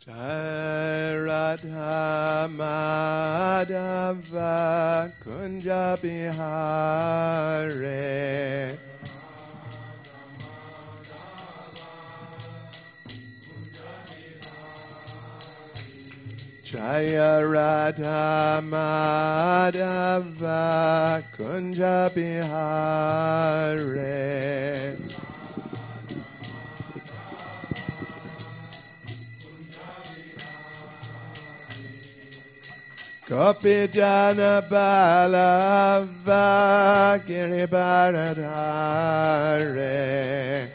Jai Radha Madhava Kunja Bihare Jaya Radha Madhava Kunja Bihare Gopi Jana Balava Giribharadhare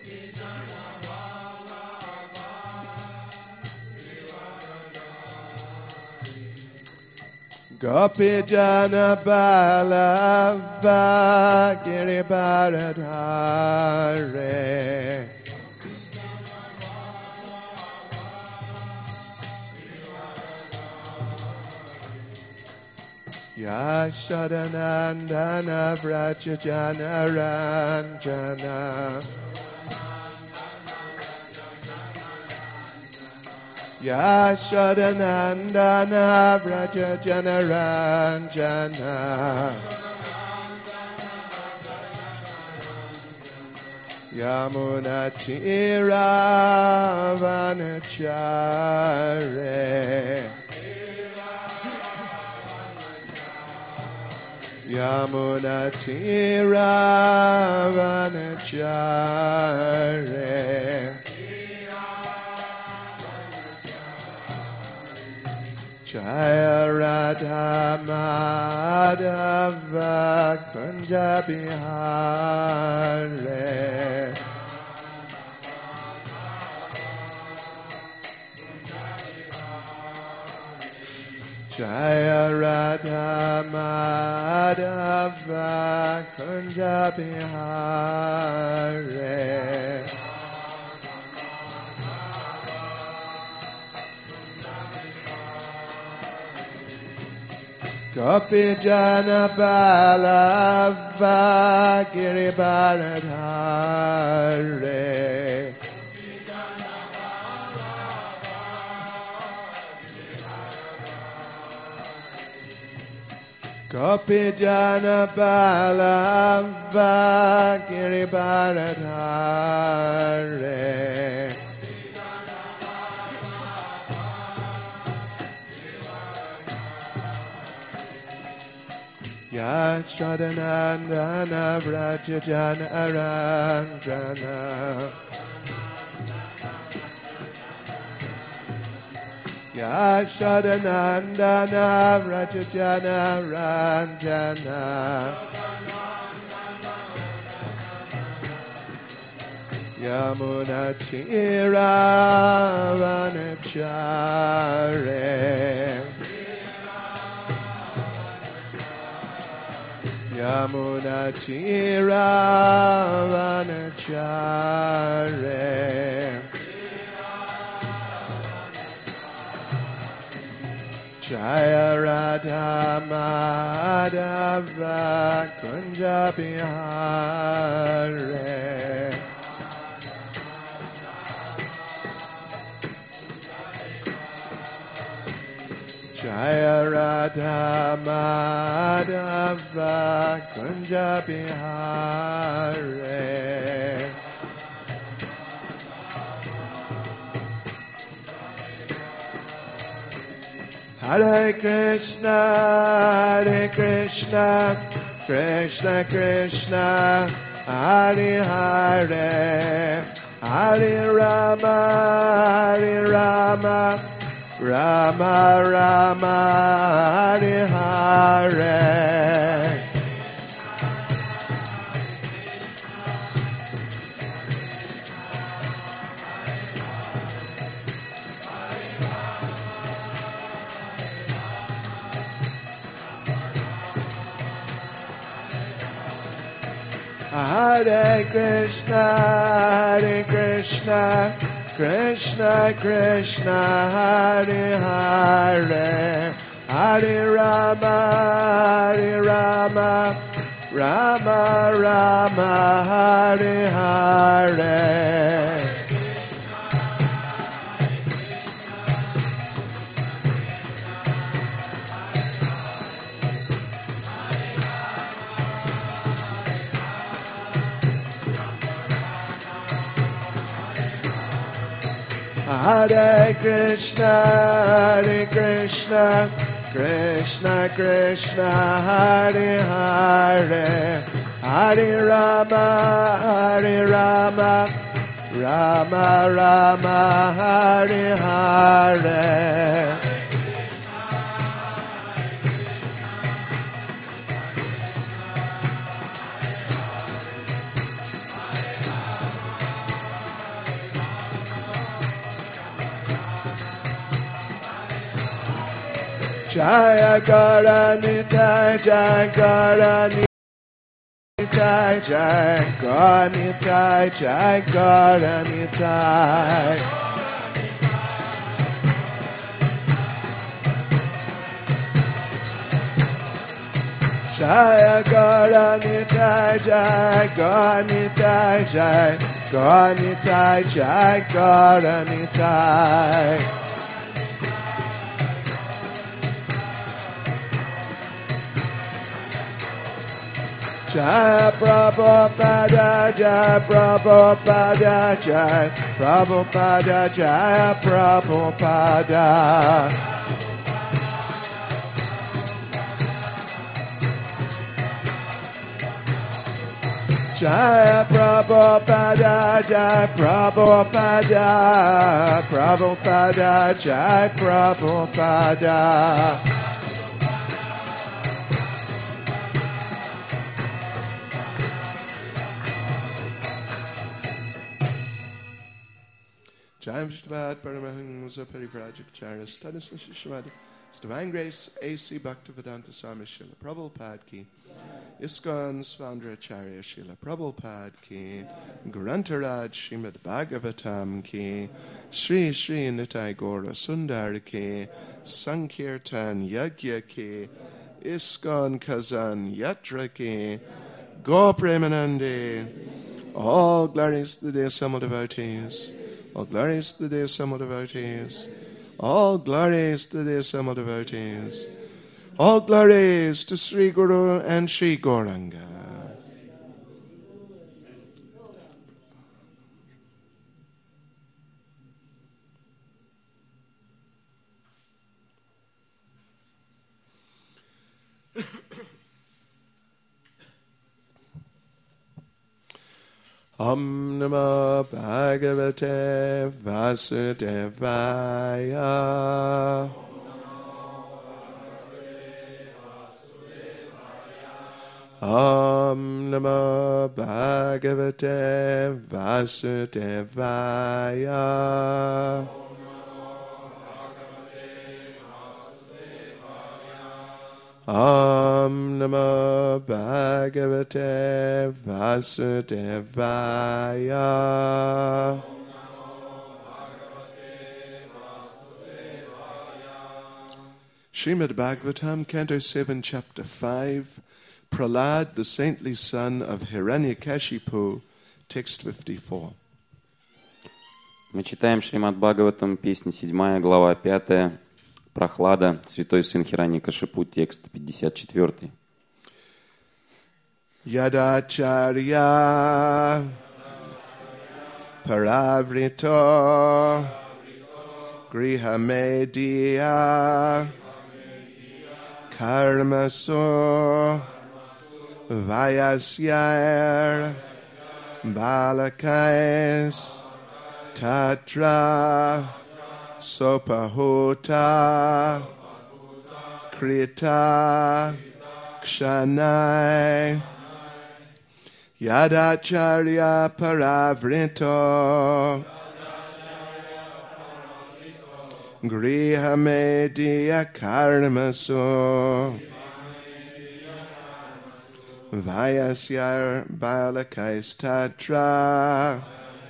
Gopi Jana Balava Giribharadhare Yashodanandana Vrajajana Ranjana Yashodanandana Vrajajana Ranjana Yamuna Tiravanachare Yamuna Tiravanachare Jaya Radha Madhava Kunja Bihare Jaya Radha Madhava Kunja Bihare Gopi Jana Balava Giribharadhare Gopi Jana Balava Giribharadhare Yashodanandana Vrajajana Ranjana Yashodanandana Vrajajana Ranjana Yamuna Tiravanachare Yamuna Tiravanachare Jaya Radha Madhava Kunja Bihare Jaya Radha Madhava Kunja Bihare Hare Krishna, Krishna Krishna, Hare Hare, Hare Rama, Rama Rama, Hare Hare. Hare Krishna, Krishna Krishna, Hare Hare, Hare Rama, Rama Rama, Hare Hare. Hare Krishna, Krishna Krishna, Hare Hare, Hare Rama, Rama Rama, Hare Hare. Jaya Garanita, Jaya Garanita, Jaya Garanita, Jaya Garanita. Jaya Garanita, Jaya Garanita, Jaya Garanita, Jaya Garanita. Jai Prabhupada, Jai Prabhupada, Jai Prabhupada, Jai Prabhupada. Jai Prabhupada, Jai Prabhupada, Prabhupada, Jai Prabhupada. Jai Vishnuvad Paramahansa Parivrajacharya Studies and Shishmad. His Divine Grace A.C. Bhaktivedanta Swami Srila Prabhupada Ki. ISKCON Svandracharya Srila Prabhupada Ki. Grantaraj Srimad Bhagavatam Ki. Sri Sri Nitai Gaura Sundar Ki. Sankirtan Yagya Ki. ISKCON Kazan Yatra Ki. Go Premanande. All glories to the dear Samal devotees. All glories to the dear Samal devotees. All glories to the dear Samal devotees. All glories to Sri Guru and Sri Gauranga. Om Namo Bhagavate Vasudevaya. Om Namo Bhagavate Vasudevaya. Om Namo Bhagavate Vasudevaya. Srimad Bhagavatam, Canto 7, Chapter 5, Prahlad, the saintly son of Hiranyakashipu, text 54. Мы читаем Шримад Бхагаватам, песня 7, глава 5, Прохлада, святой сын Хираньякашипу, текст 54. Yadacharya Paravrito Grihamedya Karmaso Vayasyar Balakais Tatra Sopahuta Krita Kshanai Yadacharya Paravrito Grihamedya Karmaso Vayasyar Balakais Tatra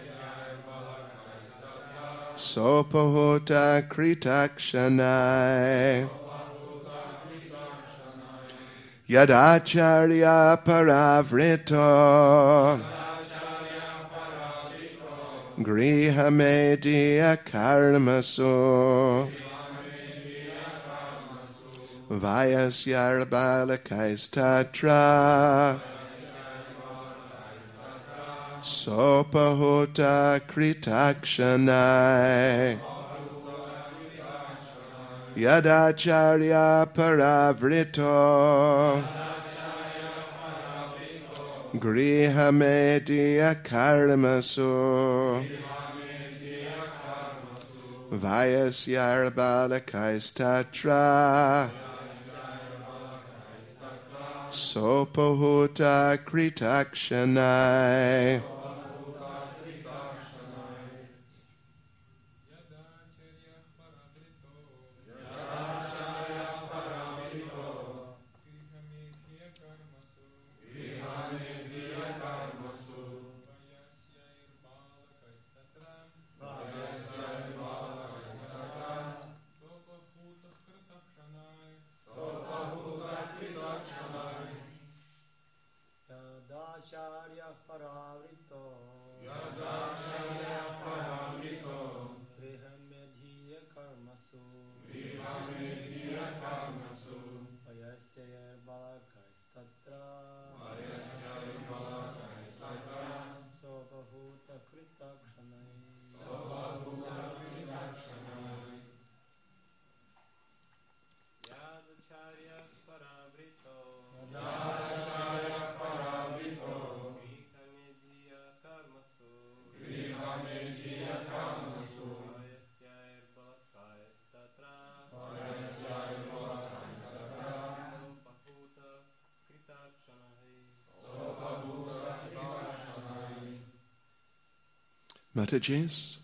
Sopahuta Kritakshanai Yadacharya Paravrito Grihamedya Karmaso Vayasyar Balakais Tatra Sopahuta kritakshanai. Yadacharya paravrito. Grihamedya karmasu. Vayasyar balakaistatra. Sopahuta kritakshanai. Mataji's.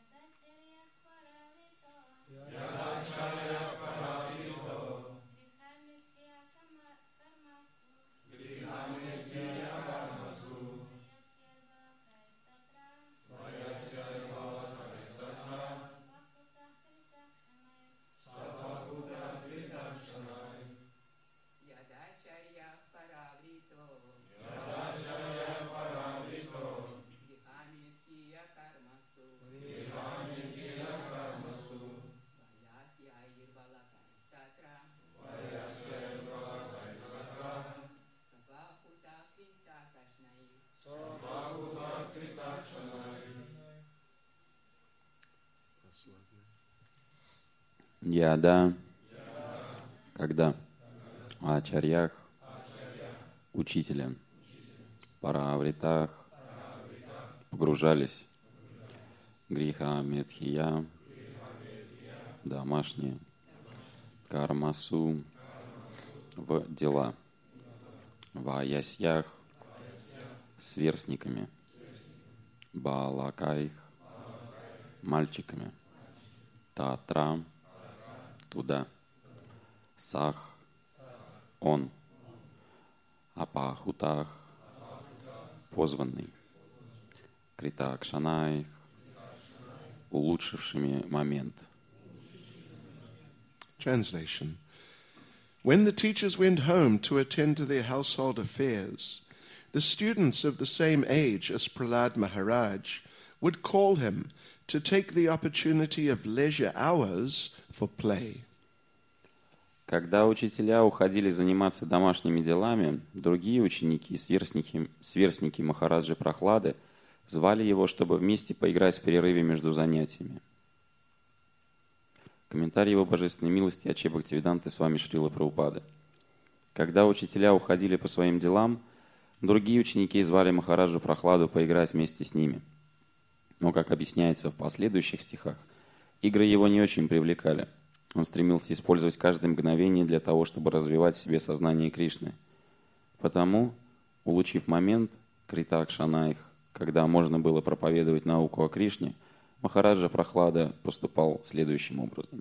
Яда, когда ачарьях, учителя, паравритах, погружались, гриха медхия, домашние, кармасу, в дела, ваясьях, сверстниками, балакаих, мальчиками, татра, туда, сах, он, апахутах, позванный, критакшанаих, улучшившими момент. Translation. When the teachers went home to attend to their household affairs, the students of the same age as Prahlad Maharaj would call him to take the opportunity of leisure hours for play. Когда учителя уходили заниматься домашними делами, другие ученики, сверстники Махараджи Прахлады, звали его, чтобы вместе поиграть в перерыве между занятиями. Комментарий его божественной милости Аче Бхактивиданты Свами Шрила Прабхупады. Когда учителя уходили по своим делам, другие ученики звали Махараджу Прахладу поиграть вместе с ними. Но, как объясняется в последующих стихах, игры его не очень привлекали. Он стремился использовать каждое мгновение для того, чтобы развивать в себе сознание Кришны. Потому, улучив момент критакшанаих, когда можно было проповедовать науку о Кришне, Махараджа Прахлада поступал следующим образом.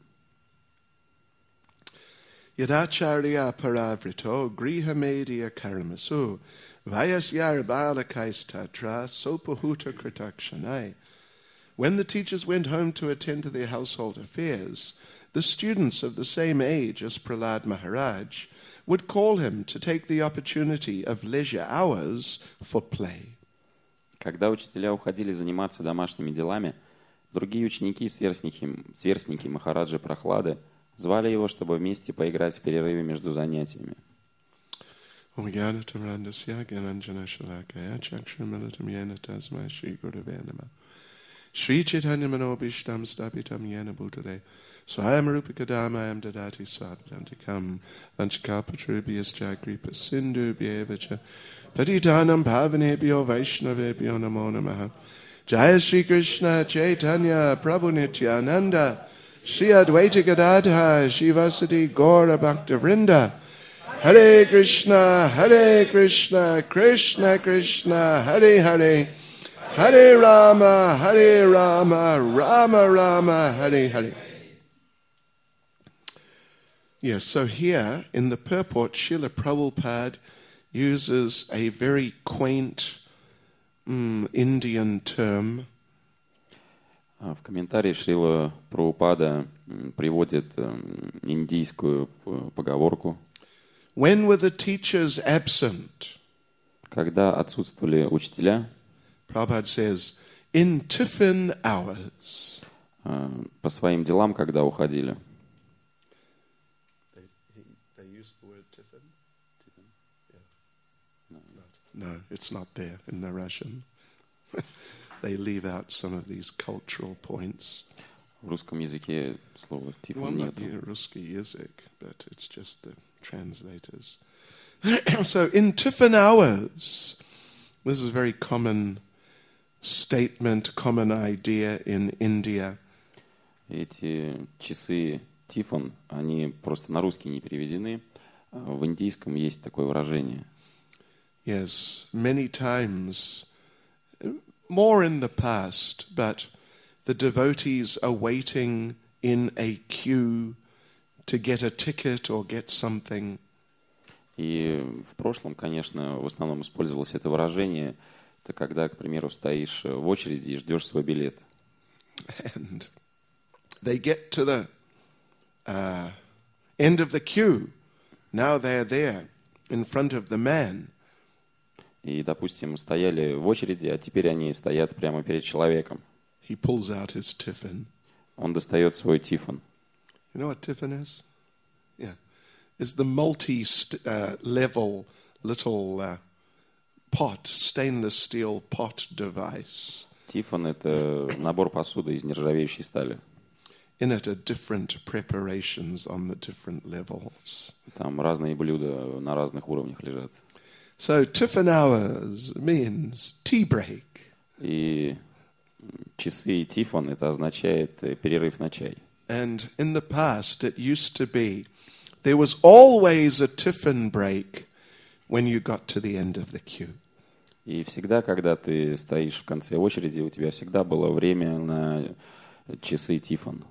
Yadacharya paravrito grihamedya karmasu vayasyar balakaistatra sopahuta kritakshanai. When the teachers went home to attend to their household affairs, the students of the same age as Prahlad Maharaj would call him to take the opportunity of leisure hours for play. Когда учителя уходили заниматься домашними делами, другие ученики, сверстники Махараджи Прахлады, звали его, чтобы вместе поиграть в перерыве между занятиями. Omgyanatam Randasya Gyananjana Shalakaya Chakshramilitam Yena Tasmai Shri Gurave Namah Shri Chaitanya Manobishtam Stapitam Yena Bhutale Swayam Rupikadamayam Dadati Swapadantikam Vanchakapatrubhyascha Kripa Sindhu Bhyevacha Patitanam Bhavanebhyo Vaishnavebhyo Namo Namaha Jaya Shri Krishna Chaitanya Prabhu Nityananda Shri Advaita Gadadha Shivasati Gaura Bhakta Vrinda Hare Krishna, Krishna Krishna, Hare Hare, Hare Rama, Rama Rama, Hare Hare. Yes, so here in the purport, Srila Prabhupada uses a very quaint Indian term. В комментарии Шрила Прабхупада приводит индийскую поговорку. When were the teachers absent? Когда отсутствовали учителя, Prabhupada says, in tiffin hours. По своим делам, когда уходили. They use the word tiffin? Yeah. No, it's not there in the Russian. They leave out some of these cultural points. В русском языке слова тифон нет. Well, not русский язык, but it's just the translators. So in tiffin hours, this is a very common statement, common idea in India. Эти часы тифон, они просто на русский не переведены. В индийском есть такое выражение. Yes, many times, more in the past, but the devotees are waiting in a queue to get a ticket or get something. И в прошлом, конечно, в основном использовалось это выражение. Это когда, к примеру, стоишь в очереди и ждешь свой билет. And they get to the end of the queue. Now they're there in front of the man. И, допустим, стояли в очереди, а теперь они стоят прямо перед человеком. He pulls out his tiffin. Он достает свой тифон. You know what tiffin is? Yeah. It's the multi-level little pot, stainless steel pot device. Тифон — это набор посуды из нержавеющей стали. In it are different preparations on the different levels. Там разные блюда на разных уровнях лежат. So tiffin hours means tea break. И часы и тифон — это означает перерыв на чай. And in the past it used to be there was always a tiffin break when you got to the end of the queue. И всегда, когда ты стоишь в конце очереди, у тебя всегда было время на часы тифон.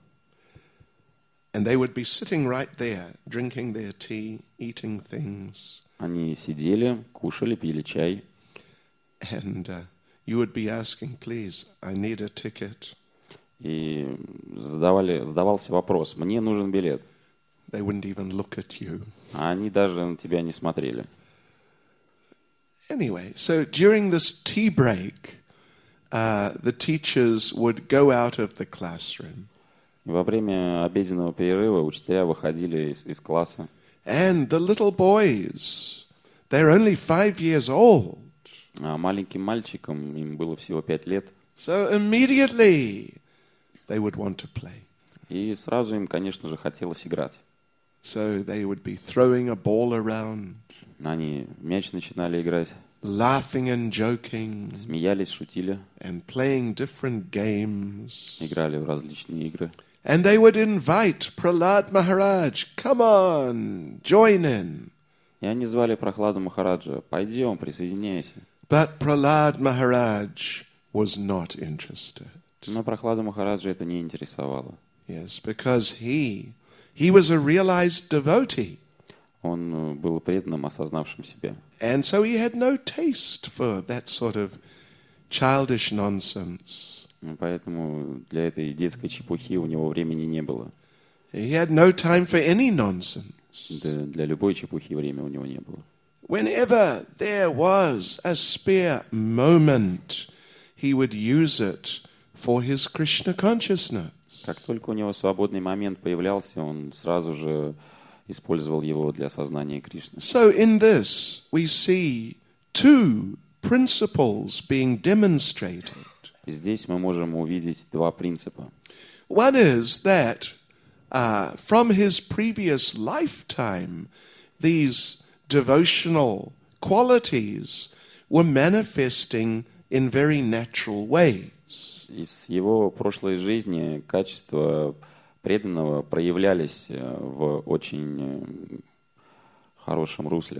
And they would be sitting right there, drinking their tea, eating things. Они сидели, кушали, пили чай. And you would be asking, please, I need a ticket. И задавался вопрос: мне нужен билет. They wouldn't even look at you. А они даже на тебя не смотрели. Anyway, so during this tea break, the teachers would go out of the classroom. Во время обеденного перерыва учителя выходили из класса. And the little boys, they're only 5 years old. А маленьким мальчикам, им было всего 5 лет. So immediately they would want to play. И сразу им, конечно же, хотелось играть. So they would be throwing a ball around. Они мяч начинали играть. Laughing and joking. Смеялись, шутили. And playing different games. Играли в различные игры. And they would invite Prahlad Maharaj, come on, join in. И они звали Прохладу Махараджа: пойдем, присоединяйся. But Prahlad Maharaj was not interested. Но Прохладу Махараджа это не интересовало. Yes, because he was a realized devotee. Он был преданным, осознавшим себя. And so he had no taste for that sort of childish nonsense. Поэтому для этой детской чепухи у него времени не было. He had no time for any nonsense. Для любой чепухи времени у него не было. Whenever there was a spare moment, he would use it for his Krishna consciousness. Как только у него свободный момент появлялся, он сразу же использовал его для осознания Кришны. So in this we see two principles being demonstrated. Здесь мы можем увидеть два принципа. One is that from his previous lifetime, these devotional qualities were manifesting in very natural ways. Из его прошлой жизни качества преданного проявлялись в очень хорошем русле.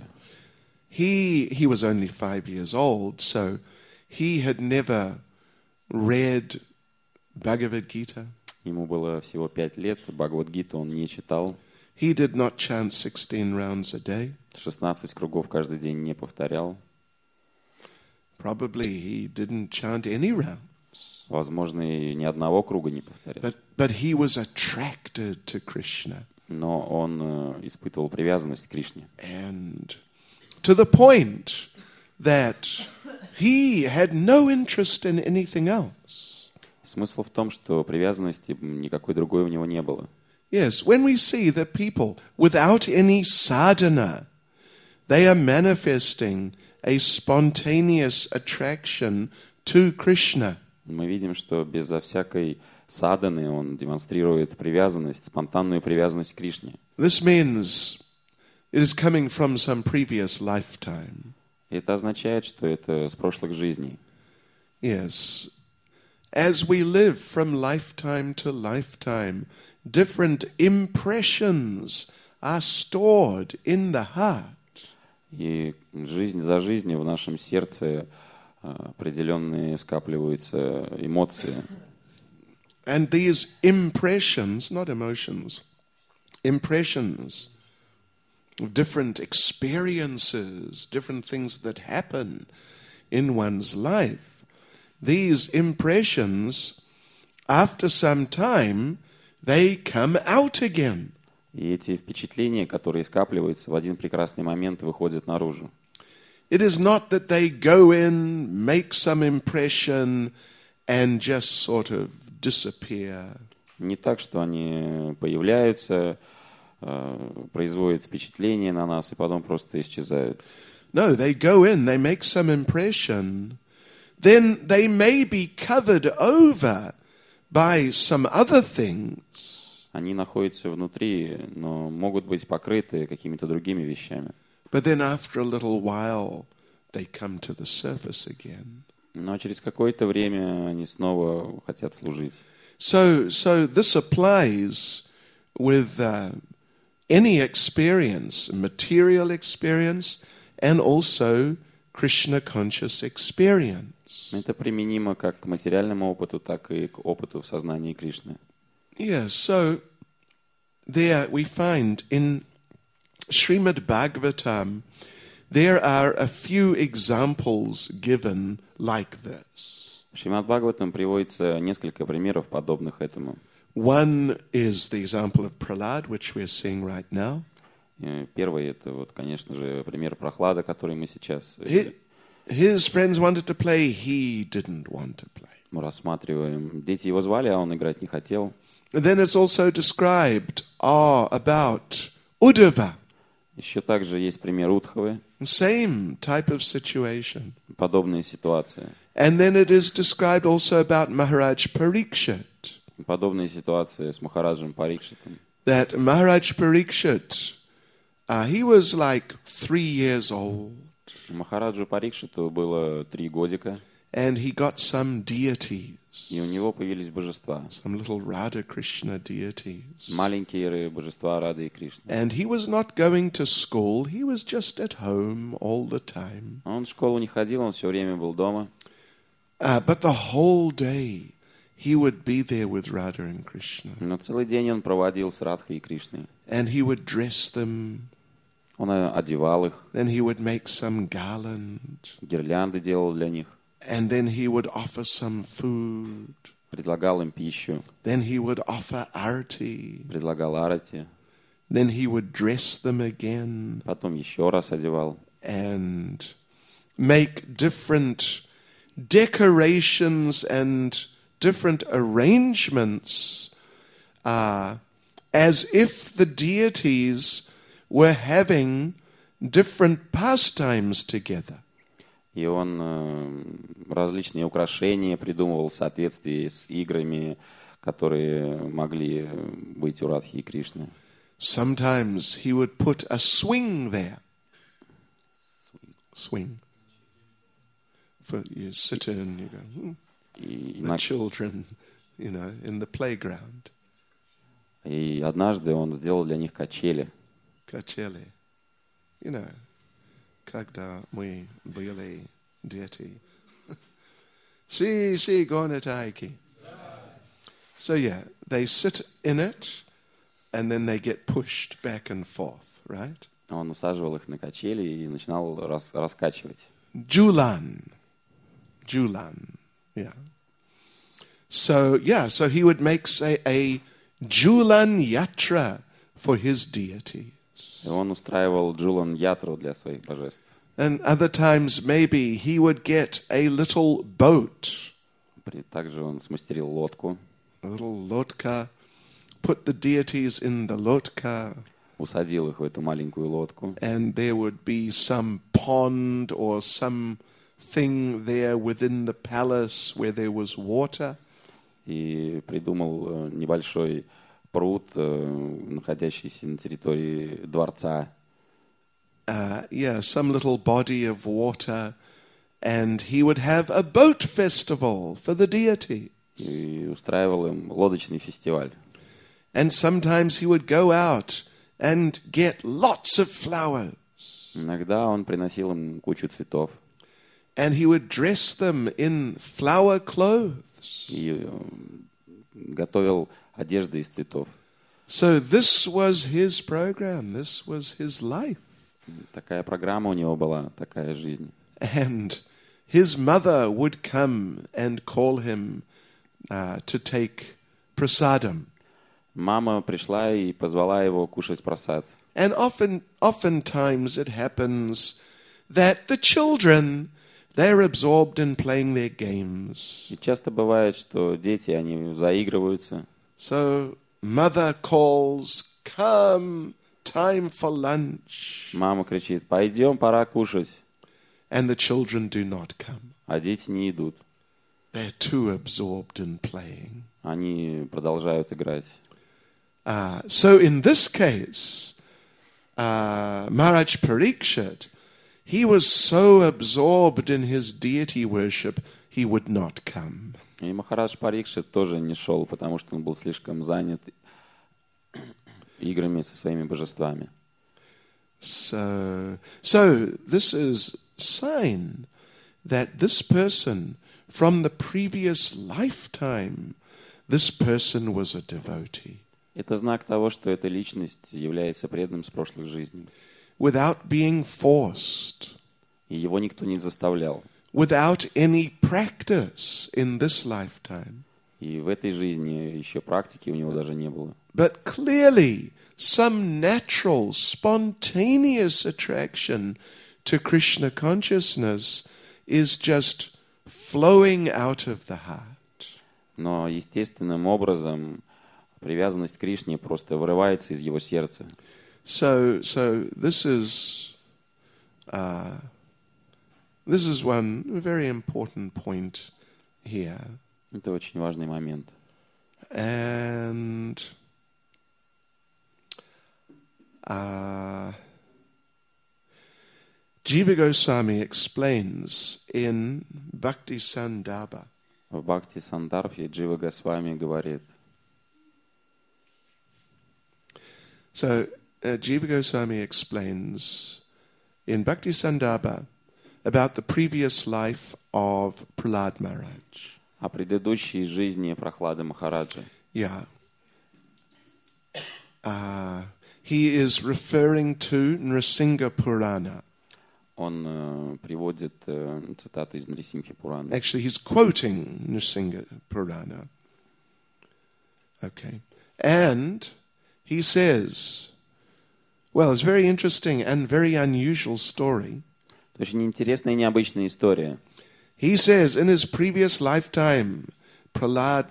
He was only 5 years old, so he had never read Bhagavad Gita. Ему было всего 5 лет, Бхагавад-гиту он не читал. He did not chant 16 rounds a day. 16 кругов каждый день не повторял. Probably he didn't chant any rounds. Возможно, и ни одного круга не повторял. But he was attracted to Krishna. Но он испытывал привязанность к Кришне. And to the point that he had no interest in anything else. Смысл в том, что привязанности никакой другой у него не было. Yes, when we see that people without any sadhana, they are manifesting a spontaneous attraction to Krishna. Мы видим, что безо всякой садханы он демонстрирует привязанность, спонтанную привязанность к Кришне. This means it is coming from some previous lifetime. Это означает, что это с прошлых жизней. Yes. As we live from lifetime to lifetime, different impressions are stored in the heart. И жизнь за жизнью в нашем сердце определенные скапливаются эмоции. And these impressions, not emotions, impressions of different experiences, different things that happen in one's life, these impressions, after some time, they come out again. И эти впечатления, которые скапливаются, в один прекрасный момент выходят наружу. It is not that they go in, make some impression, and just sort of disappear. Не так, что они появляются, производят впечатление на нас и потом просто исчезают. No, they go in, they make some impression, then they may be covered over by some other things. Они находятся внутри, но могут быть покрыты какими-то другими вещами. But then after a little while, they come to the surface again. Но через какое-то время они снова хотят служить. So this applies with any experience, material experience, and also Krishna conscious experience. Это применимо как к материальному опыту, так и к опыту в сознании Кришны. Yes, so there we find in Srimad Bhagavatam, there are a few examples given like this. В Шримад Бхагаватам приводится несколько примеров, подобных этому. One is the example of Prahlad, which we're seeing right now. Первый — это, вот, конечно же, пример Прохлада, который мы сейчас His friends wanted to play, he didn't want to play. мы рассматриваем. Дети его звали, а он играть не хотел. And then it's also described about Uddhava. Еще также есть пример Удхавы, Same type of situation. подобная ситуация. And then it is described also about Maharaj Parikshit. Подобная ситуация с Махараджем Парикшитом. That Maharaj Parikshit, he was like 3 years old. Махараджу Парикшиту было 3 годика, And he got some deities. и у него появились божества. Some little Radha Krishna deities. Маленькие божества Рады и Кришны. And he was not going to school. He was just at home all the time. Он в школу не ходил, он все время был дома. But the whole day he would be there with Radha and Krishna. Но целый день он проводил с Радхой и Кришной. And he would dress them. Он одевал их, Then he would make some garland. гирлянды делал для них, And then he would offer some food. предлагал им пищу, Then he would offer arati. предлагал арати, Then he would dress them again потом еще раз одевал. and make different decorations and different arrangements as if the deities were having different pastimes together. И он различные украшения придумывал в соответствии с играми, которые могли быть у Радхи и Кришны. Sometimes he would put a swing there. Swing. For you sit in, you go, И, the children, in the playground. и однажды он сделал для них качели. Качели. Когда мы были дети. Ши гонятайки. So yeah, they sit in it, and then they get pushed back and forth, right? Он усаживал их на качели и начинал раскачивать. Julan, yeah. So he would make, say, a Julan Yatra for his deities. И он устраивал джулан-ятру для своих божеств. And other times maybe he would get a little boat. Также он смастерил лодку. A little lotka, put the deities in the lotka. Усадил их в эту маленькую лодку. And there would be some pond or something there within the palace where there was water. И придумал небольшой пруд, находящийся на территории дворца. Some little body of water. And he would have a boat festival for the deity. И устраивал им лодочный фестиваль. And sometimes he would go out and get lots of flowers. Иногда он приносил им кучу цветов. And he would dress them in flower clothes. И готовил одежды из цветов. So this was his program. This was his life. Такая программа у него была, такая жизнь. And his mother would come and call him to take prasadam. Мама пришла и позвала его кушать прасад. And oftentimes it happens that the children, they're absorbed in playing their games. И часто бывает, что дети, они заигрываются. So mother calls, come, time for lunch. Мама кричит, пойдем, пора кушать. And the children do not come. А дети не идут. They're too absorbed in playing. Они продолжают играть. So in this case, Maharaj Parikshit, he was so absorbed in his deity worship, he would not come. И Махарадж Парикшит тоже не шел, потому что он был слишком занят играми со своими божествами. So this is sign that this person, from the previous lifetime, this person was a devotee. Это знак того, что эта личность является преданным с прошлых жизней. Without being forced. И его никто не заставлял. Without any practice in this lifetime. И в этой жизни еще практики у него даже не было. But clearly, some natural, spontaneous attraction to Krishna consciousness is just flowing out of the heart. Но естественным образом привязанность к Кришне просто вырывается из его сердца. So this is one very important point here. Это очень важный момент. And Jiva Goswami explains in Bhakti Sandarbha. В Бхакти Сандарбхе Джива Госвами говорит. So Jiva Goswami explains in Bhakti Sandarbha about the previous life of Prahlad Maharaj. О предыдущей жизни Прохлады Махараджа. Yeah. He is referring to Nrsimha Purana. Он приводит цитаты из Нрисимхи Пураны. Actually, he's quoting Nrsimha Purana. Okay. And he says, well, it's a very interesting and very unusual story. Очень интересная и необычная история. He says, in his previous lifetime, Prahlad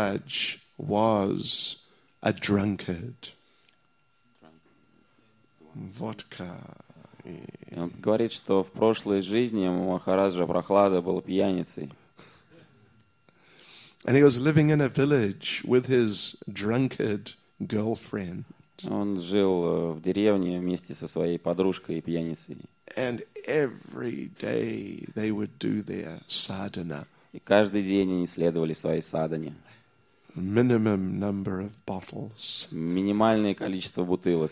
Maharaj was a drunkard. vodka. И он говорит, что в прошлой жизни Махараджа Прохлада был пьяницей. And he was living in a village with his drunkard girlfriend. Он жил в деревне вместе со своей подружкой и пьяницей. And every day they would do their sadhana. И каждый день они следовали своей садхане. Minimum number of bottles. Минимальное количество бутылок.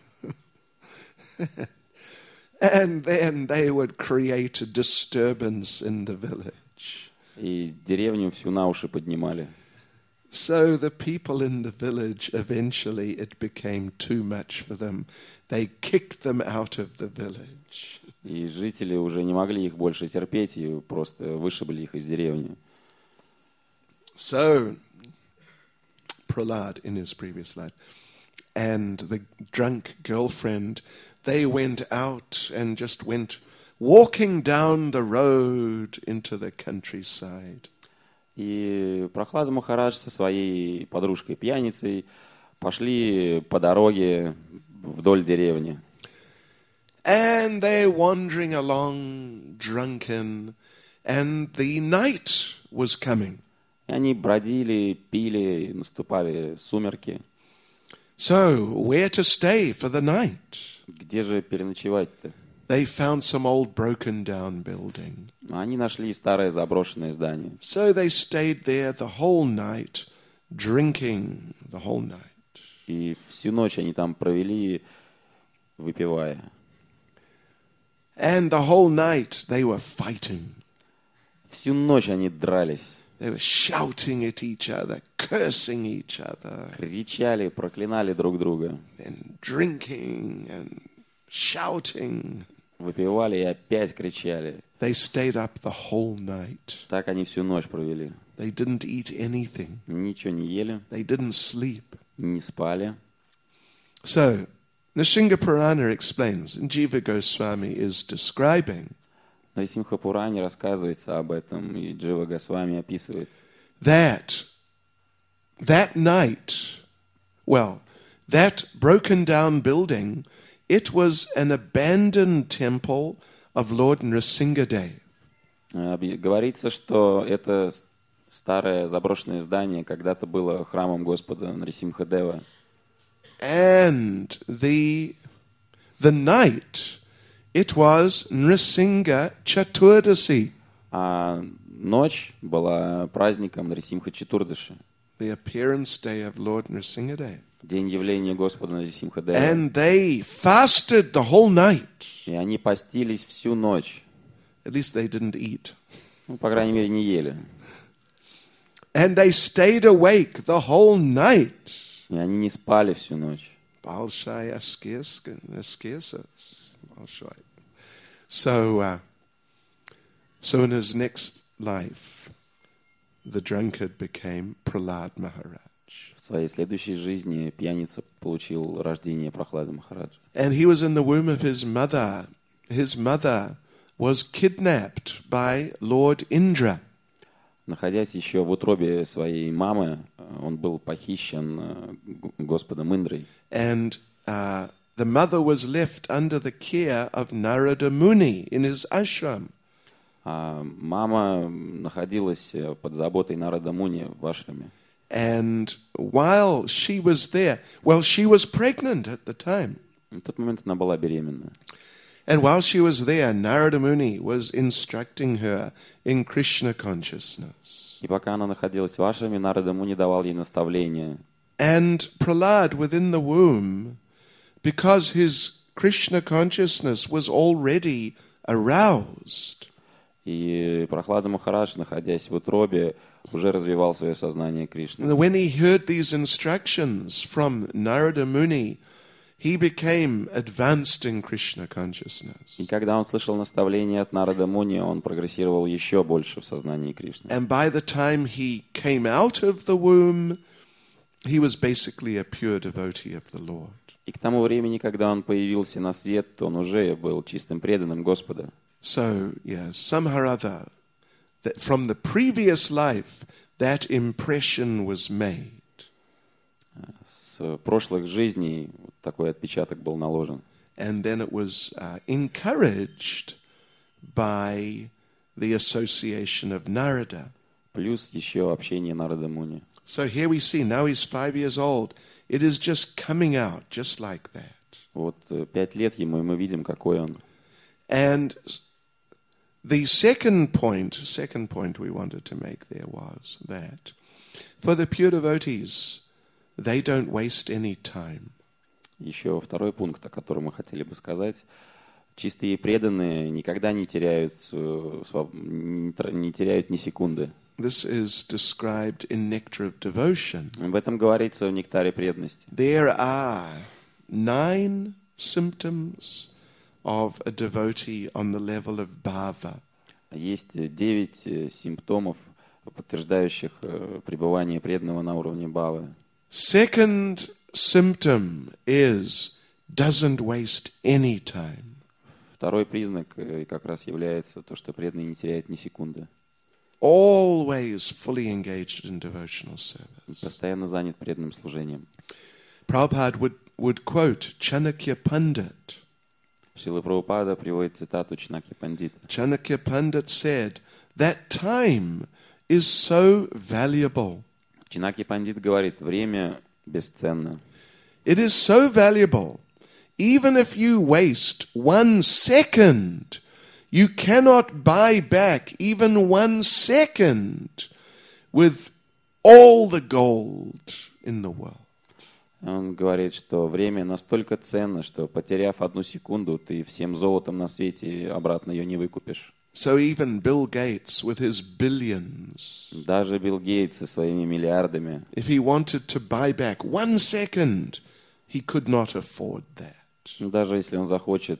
And then they would create a disturbance in the village. И деревню всю на уши поднимали. So the people in the village, eventually it became too much for them. They kicked them out of the village. И жители уже не могли их больше терпеть и просто вышибли их из деревни. So Prahlad in his previous life and the drunk girlfriend, they went out and just went walking down the road into the countryside. И Прохлада Махарадж со своей подружкой-пьяницей пошли по дороге вдоль деревни. And they're wandering along drunken, and the night was coming. И они бродили, пили, и наступали сумерки. So, where to stay for the night? Где же переночевать-то? They found some old broken down building. Они нашли старое заброшенное здание. So they stayed there the whole night, drinking the whole night. И всю ночь они там провели, выпивая. And the whole night they were fighting. Всю ночь они дрались. They were shouting at each other, cursing each other, Кричали, проклинали друг друга. and drinking and shouting. Выпивали и опять кричали. They stayed up the whole night. Так они всю ночь провели. They didn't eat anything. Ничего не ели, They didn't sleep. не спали. So, Nrsimha Purana explains, and Jiva Goswami is describing, В Нарисимха Пуране рассказывается об этом, и Джива Госвами описывает, that night, that broken down building, it was an abandoned temple of Lord Nrsingadev. Говорится, что это старое заброшенное здание когда-то было храмом Господа Нарисимхадева. And the night, it was Nrsimha Chaturdasi, А ночь была праздником Нарисимха Четурдаши, the appearance day of Lord Nrsingadev. день явления Господа Нарисимхадева. And they fasted the whole night. И они постились всю ночь. At least they didn't eat. Ну, по крайней мере, не ели. And they stayed awake the whole night. И они не спали всю ночь. Balshai Askersas. So in his next life, the drunkard became Prahlad Maharaj. В своей следующей жизни пьяница получил рождение Прохлады Махараджа. And he was in the womb of his mother. His mother was kidnapped by Lord Indra. Находясь еще в утробе своей мамы, он был похищен Господом Индрой. And the mother was left under the care of Narada Muni in his ashram. А мама находилась под заботой Нарада Муни в ашраме. And while she was there, she was pregnant at the time. В тот момент она была беременна. And while she was there, Narada Muni was instructing her in Krishna consciousness. И пока она находилась в ашраме, Нарада Муни давал ей наставления. And Prahlad within the womb, because his Krishna consciousness was already aroused, И Прохлада Махарадж, находясь в утробе, уже развивал свое сознание Кришны. when he heard these instructions from Narada Muni, he became advanced in Krishna consciousness. И когда он слышал наставления от Нарада Муни, он прогрессировал еще больше в сознании Кришны. And by the time he came out of the womb, he was basically a pure devotee of the Lord. И к тому времени, когда он появился на свет, он уже был чистым преданным Господа. So, somehow or other, that from the previous life, that impression was made. С прошлых жизней такой отпечаток был наложен. and then it was encouraged by the association of Narada. Плюс еще общение Нарада Муни. So here we see, now he's 5 years old. It is just coming out, just like that. Вот 5 лет ему, и мы видим, какой он. And the second point we wanted to make there was that for the pure devotees, they don't waste any time. Еще второй пункт, о котором мы хотели бы сказать. Чистые преданные никогда не теряют ни секунды. This is described in Nectar of Devotion. Об этом говорится в Нектаре преданности. There are 9 symptoms of a devotee on the level of bhava. Есть 9 симптомов, подтверждающих пребывание преданного на уровне бхавы. Second symptom is doesn't waste any time. Второй признак как раз является то, что преданный не теряет ни секунды. Always fully engaged in devotional service. Постоянно занят преданным служением. Prabhupada would quote Chanakya Pandit. Шрила Прабхупада приводит цитату Чанакья Пандита. Chanakya Pandit said, that time is so valuable. Чанакья Пандит говорит, время бесценно. It is so valuable. Even if you waste 1 second, you cannot buy back even 1 second with all the gold in the world. Он говорит, что время настолько ценно, что, потеряв 1 секунду, ты всем золотом на свете обратно ее не выкупишь. So even Bill Gates with his billions, Даже Билл Гейтс со своими миллиардами, if he wanted to buy back 1 second, he could not afford that. даже если он захочет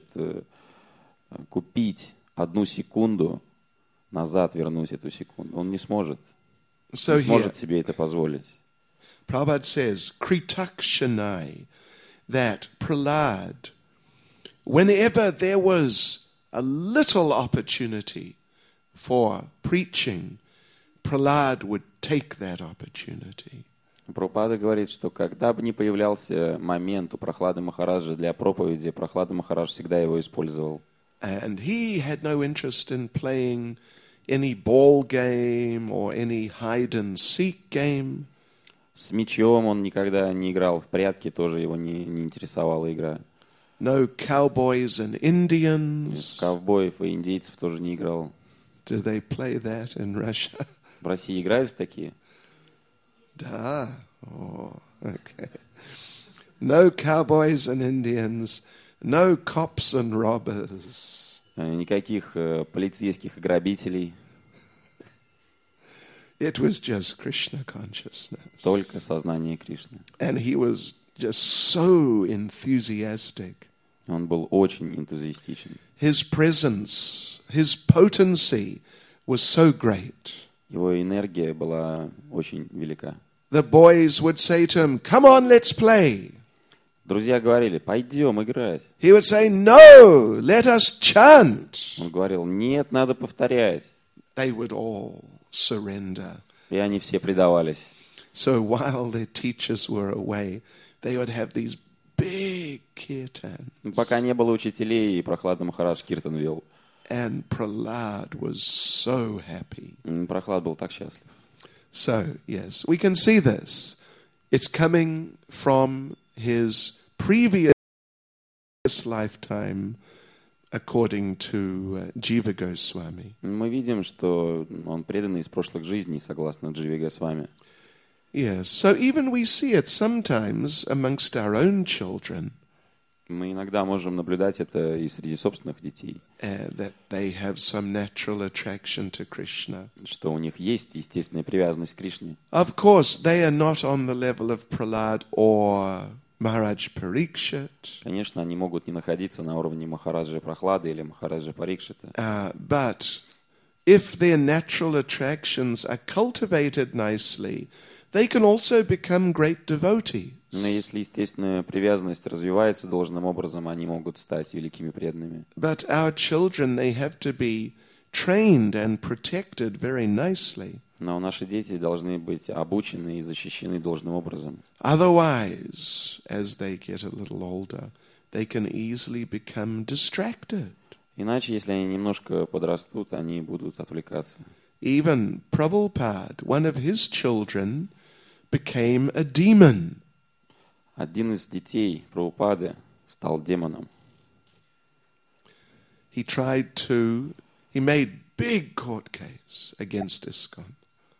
купить 1 секунду, назад вернуть эту секунду, он не сможет. So Не сможет себе это позволить. Prabhupada says, Kritakshanai, that Prahlad, whenever there was a little opportunity for preaching, Prahlad would take that opportunity. Прабхупада говорит, что когда бы ни появлялся момент у Прохлады Махараджа для проповеди, Прохлада Махарадж всегда его использовал. And he had no interest in playing any ball game or any hide and seek game. С мечом он никогда не играл, в прятки тоже его не интересовала игра. No cowboys and Indians. Ковбоев и индейцев тоже не играл. Do they play that in Russia? В России играют в такие? Da. Oh, okay. No cowboys and Indians. No cops and robbers. Никаких полицейских и грабителей. It was just Krishna consciousness. Только сознание Кришны. And he was just so enthusiastic. Он был очень энтузиастичен. His presence, his potency was so great. Его энергия была очень велика. The boys would say to him, "Come on, let's play." Друзья говорили, пойдем играть. He would say, "No, let us chant." Он говорил, нет, надо повторять. They would all surrender. И они все предавались. So while their teachers were away, they would have these big kirtans. Пока не было учителей, Прохлада Махарадж киртан вел. And Prahlad was so happy. Прохлад был так счастлив. So, yes, we can see this. It's coming from his previous lifetime, according to Jiva Goswami. Мы видим, что он преданный из прошлых жизней, согласно Дживе Госвами. Yes, so even we see it sometimes amongst our own children. Мы иногда можем наблюдать это и среди собственных детей. That they have some natural attraction to Krishna. Что у них есть естественная привязанность к Кришне. Of course, they are not on the level of Prahlad or Maharaj Parikshit. Конечно, они могут не находиться на уровне Махараджа Прохлады или Махараджа Парикшита. But if their natural attractions are cultivated nicely, they can also become great devotees. Но если естественная привязанность развивается должным образом, они могут стать великими преданными. But our children, they have to be trained and protected very nicely. Но наши дети должны быть обучены и защищены должным образом. Otherwise, as they get a little older, they can easily become distracted. Иначе, если они немножко подрастут, они будут отвлекаться. Even Prabhupada, one of his children, became a demon. Один из детей Прабхупады стал демоном. He made big court case against ISKCON.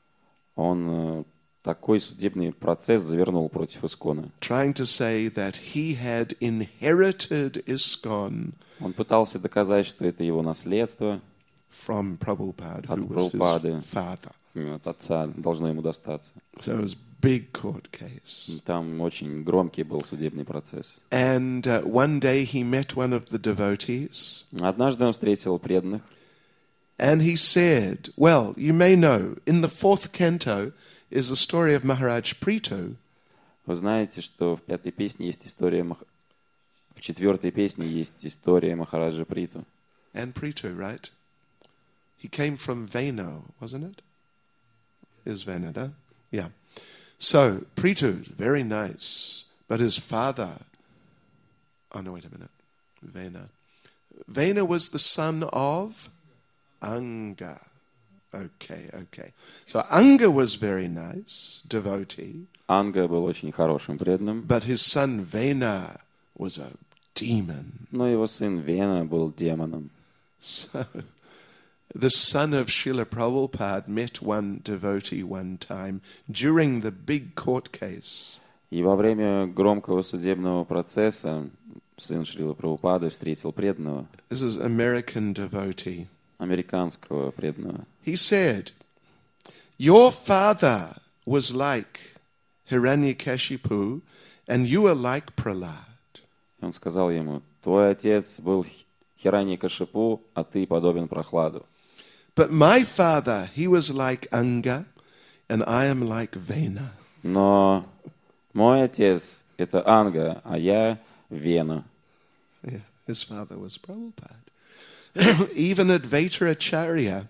Он такой судебный процесс завернул против Искона. Trying to say that he had inherited ISKCON Он пытался доказать, что это его наследство from Prabhupada, от who was Прабхупады, his father. от отца, должно ему достаться. So it was big court case. И там очень громкий был судебный процесс. And one day he met one of the devotees, Однажды он встретил преданных, and he said, well, you may know, in the 4th canto is the story of Maharaj Prithu. Вы знаете, что в 5-й песне есть история, в 4-й песне есть история Махараджа Приту. And Prithu, right? He came from Veno, wasn't it? Is Veno, huh? Yeah. So, Prithu, very nice. But his father... Oh, no, wait a minute. Vena. Vena was the son of Anga. Okay. So Anga was very nice, devotee. Анга был очень хорошим преданным, But his son Vena was a demon. но его сын Вена был демоном. So, the son of Srila Prabhupada met one devotee one time during the big court case. И во время громкого судебного процесса сын Шрилы Прабхупады встретил преданного, This is American devotee. американского преданного. He said, your father was like Hiranyakashipu, and you are like Prahlad. И он сказал ему: твой отец был Хираньякашипу, а ты подобен Прохладу. But my father, he was like Anga, and I am like Vena. Но мой отец — это Анга, а я — Вена. Yeah, his father was Prabhupada. Even Advaita Acharya,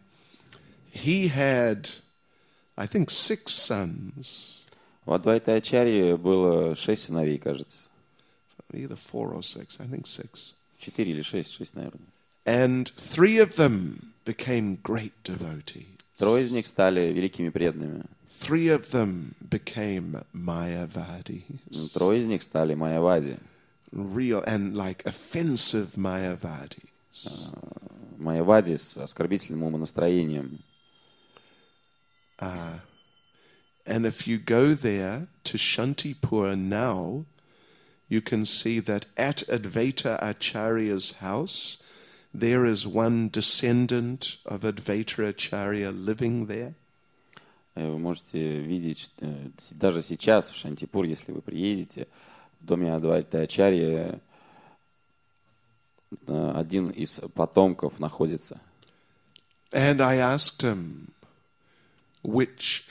he had, I think, 6 sons. У Адвайта Ачарьи было 6 сыновей, кажется. Either 4 or 6, I think 6. 4 или 6, наверное. And 3 of them became great devotees. 3 из них стали великими преданными. 3 of them became Mayavadis. 3 из них стали Майявади. Real and like offensive Mayavadis. Майявади с оскорбительным умонастроением. And if you go there to Shantipur now, you can see that at Advaita Acharya's house, there is one descendant of Advaita Acharya living there. Вы можете видеть, даже сейчас в Шантипур, если вы приедете, в доме Адвайта Ачарьи один из потомков находится. And I asked him, which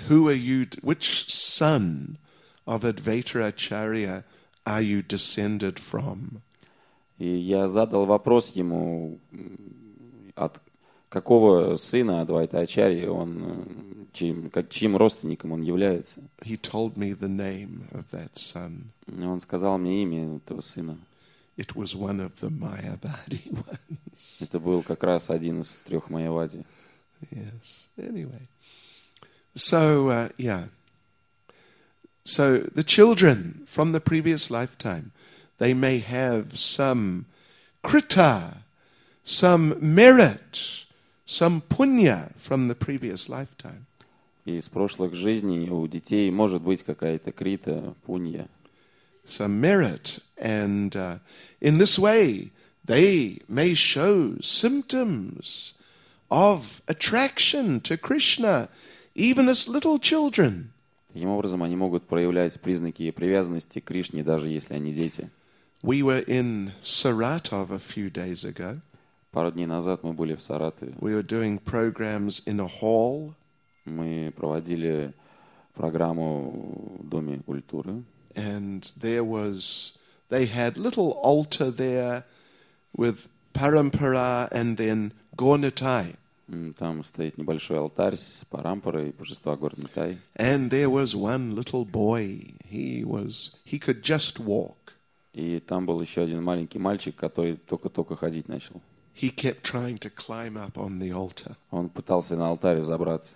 son of Advaita Acharya are you descended from? И я задал вопрос ему, от какого сына Адвайта Ачарьи он, чьим родственником он является. He told me the name of that son. И он сказал мне имя этого сына. It was one of the Mayavadi ones. Это был как раз один из 3 Майявади. Yes. Anyway. So, So the children from the previous lifetime, they may have some krita, some merit, some punya from the previous lifetime. И из прошлых жизней у детей может быть какая-то крита, пунья. Some merit. And in this way, they may show symptoms of attraction to Krishna, even as little children. Таким образом, они могут проявлять признаки привязанности к Кришне, даже если они дети. We were in Saratov a few days ago. Пару дней назад мы были в Саратове. We were doing programs in a hall. Мы проводили программу в Доме культуры. And they had little altar there with parampara and then Gornitai. Там стоит небольшой алтарь с парампарой божества Горнитай. And there was one little boy. He could just walk. И там был еще один маленький мальчик, который только-только ходить начал. He kept trying to climb up on the altar. Он пытался на алтарь забраться,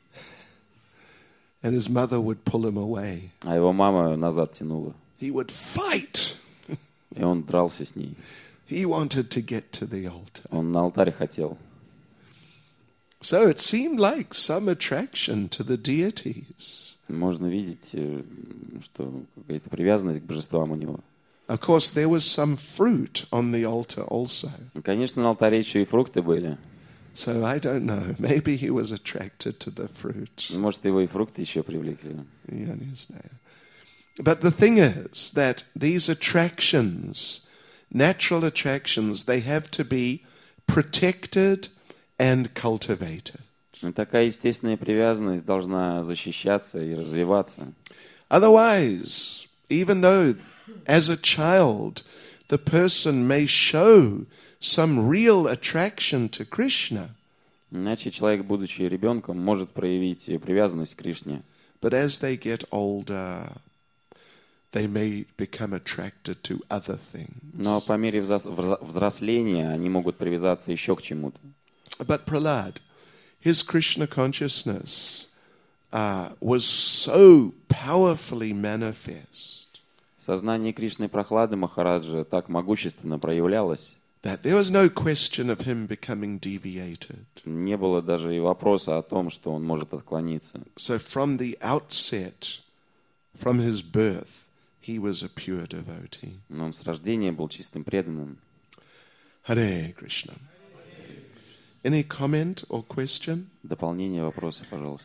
And his mother would pull him away. а его мама назад тянула. He would fight. И он дрался с ней. He wanted to get to the altar. Он на алтарь хотел. So it seemed like some attraction to the deities. Можно видеть, что какая-то привязанность к божествам у него. Of course, there was some fruit on the altar also. И, конечно, на алтаре еще и фрукты были. So I don't know. Maybe he was attracted to the fruit. Может, его и фрукты еще привлекли. Я не знаю. But the thing is that these attractions, natural attractions, they have to be protected and cultivated. Но такая естественная привязанность должна защищаться и развиваться. Otherwise, even though as a child the person may show some real attraction to Krishna, Иначе человек, будучи ребенком, может проявить привязанность к Кришне. but as they get older, they may become attracted to other things. Но по мере взросления они могут привязаться еще к чему-то. But Prahlad, his Krishna consciousness was so powerfully manifest Сознание Кришны Прохлады Махараджа так могущественно проявлялось, that there was no question of him becoming deviated. не было даже и вопроса о том, что он может отклониться. So from the outset, from his birth, he was a pure devotee. Но он с рождения был чистым преданным. Hare Krishna. Any comment or question? Дополнение вопроса, пожалуйста.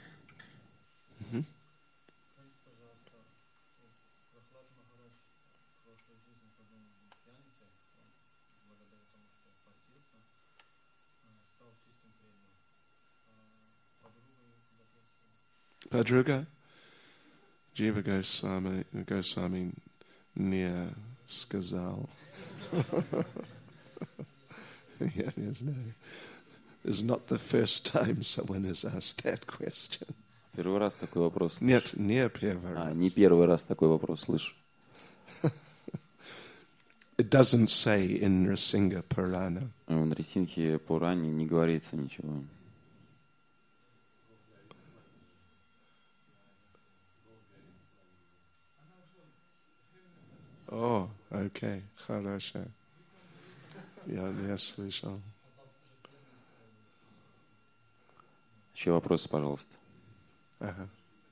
Padruga? Jiva Goswami near Skazal. Yeah, yes, no. This is not the first time someone has asked that question. Первый раз такой вопрос. Нет, не первый раз. Не первый раз такой вопрос слышу. It doesn't say in Nrsimha Purana. В Нрисимхе Пуране не говорится ничего. Oh, okay, хорошо. Я не слышал. Еще вопросы, пожалуйста. Ага.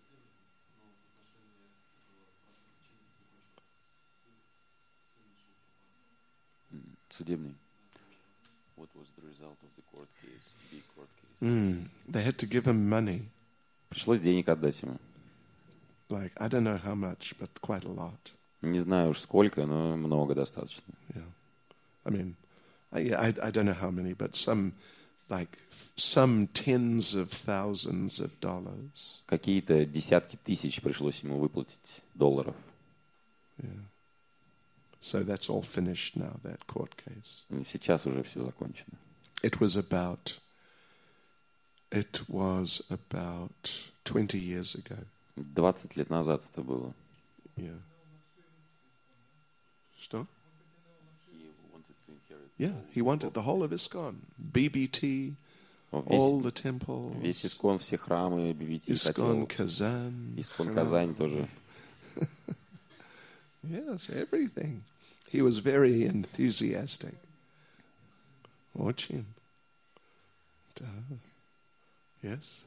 Судебный. What was the result of the court case? Big court case. They had to give him money. Пришлось денег отдать ему. Like, I don't know how much, but quite a lot. Не знаю уж сколько, но много достаточно. Yeah. I mean, I don't know how many, but some tens of thousands of dollars. Какие-то десятки тысяч пришлось ему выплатить долларов. Yeah. So that's all finished now, that court case. Сейчас уже все закончено. It was about 20 years ago. 20 лет назад это было. Yeah. Что? Yeah, he wanted the whole of ISKCON, BBT, all the temples. Весь Искон, все храмы, BBT ISKCON хотел. Kazan. Искон Казань тоже. Yes, everything. He was very enthusiastic. Очень. Да. Yes.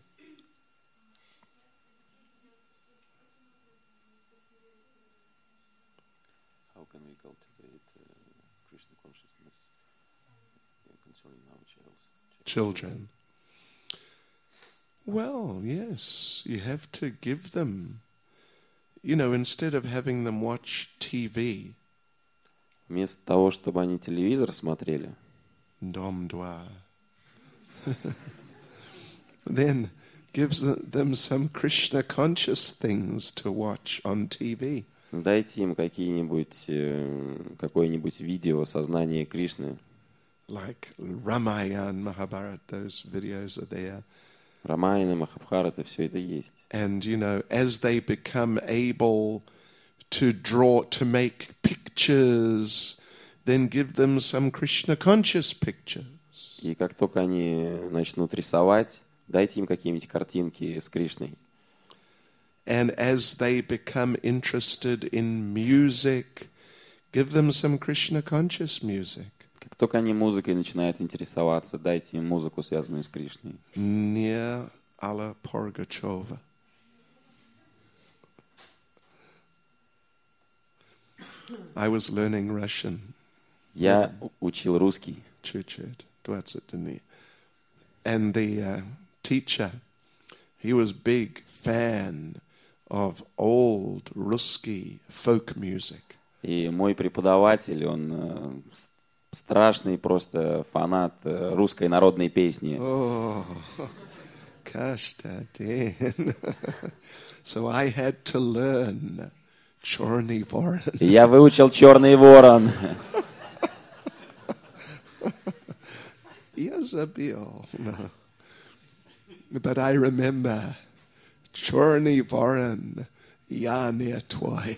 How can we cultivate Krishna consciousness concerning our children? Well, yes, you have to give them, instead of having them watch TV. Вместо того, чтобы они телевизор смотрели, Dom Dwa. Then gives them some Krishna conscious things to watch on TV. дайте им какое-нибудь видео сознания Кришны. Like Ramayana, Mahabharata, those videos are there. Рамаяна, Махабхарата, все это есть. And, as they become able to draw, to make pictures, then give them some Krishna-conscious pictures. И как только они начнут рисовать, дайте им какие-нибудь картинки с Кришной. And as they become interested in music, give them some Krishna-conscious music. Как только они музыкой начинают интересоваться, дайте им музыку, связанную с Кришной. Near Alla Purgachova. I was learning Russian. Я учил русский. Чуть-чуть, 20 дней. And the teacher, he was big fan of old Ruski folk music. И мой преподаватель, он страшный просто фанат русской народной песни. Oh, каждый день. So I had to learn Черный ворон. Я выучил «Черный ворон». Я забил. No. But I remember Черный ворон, я не твой.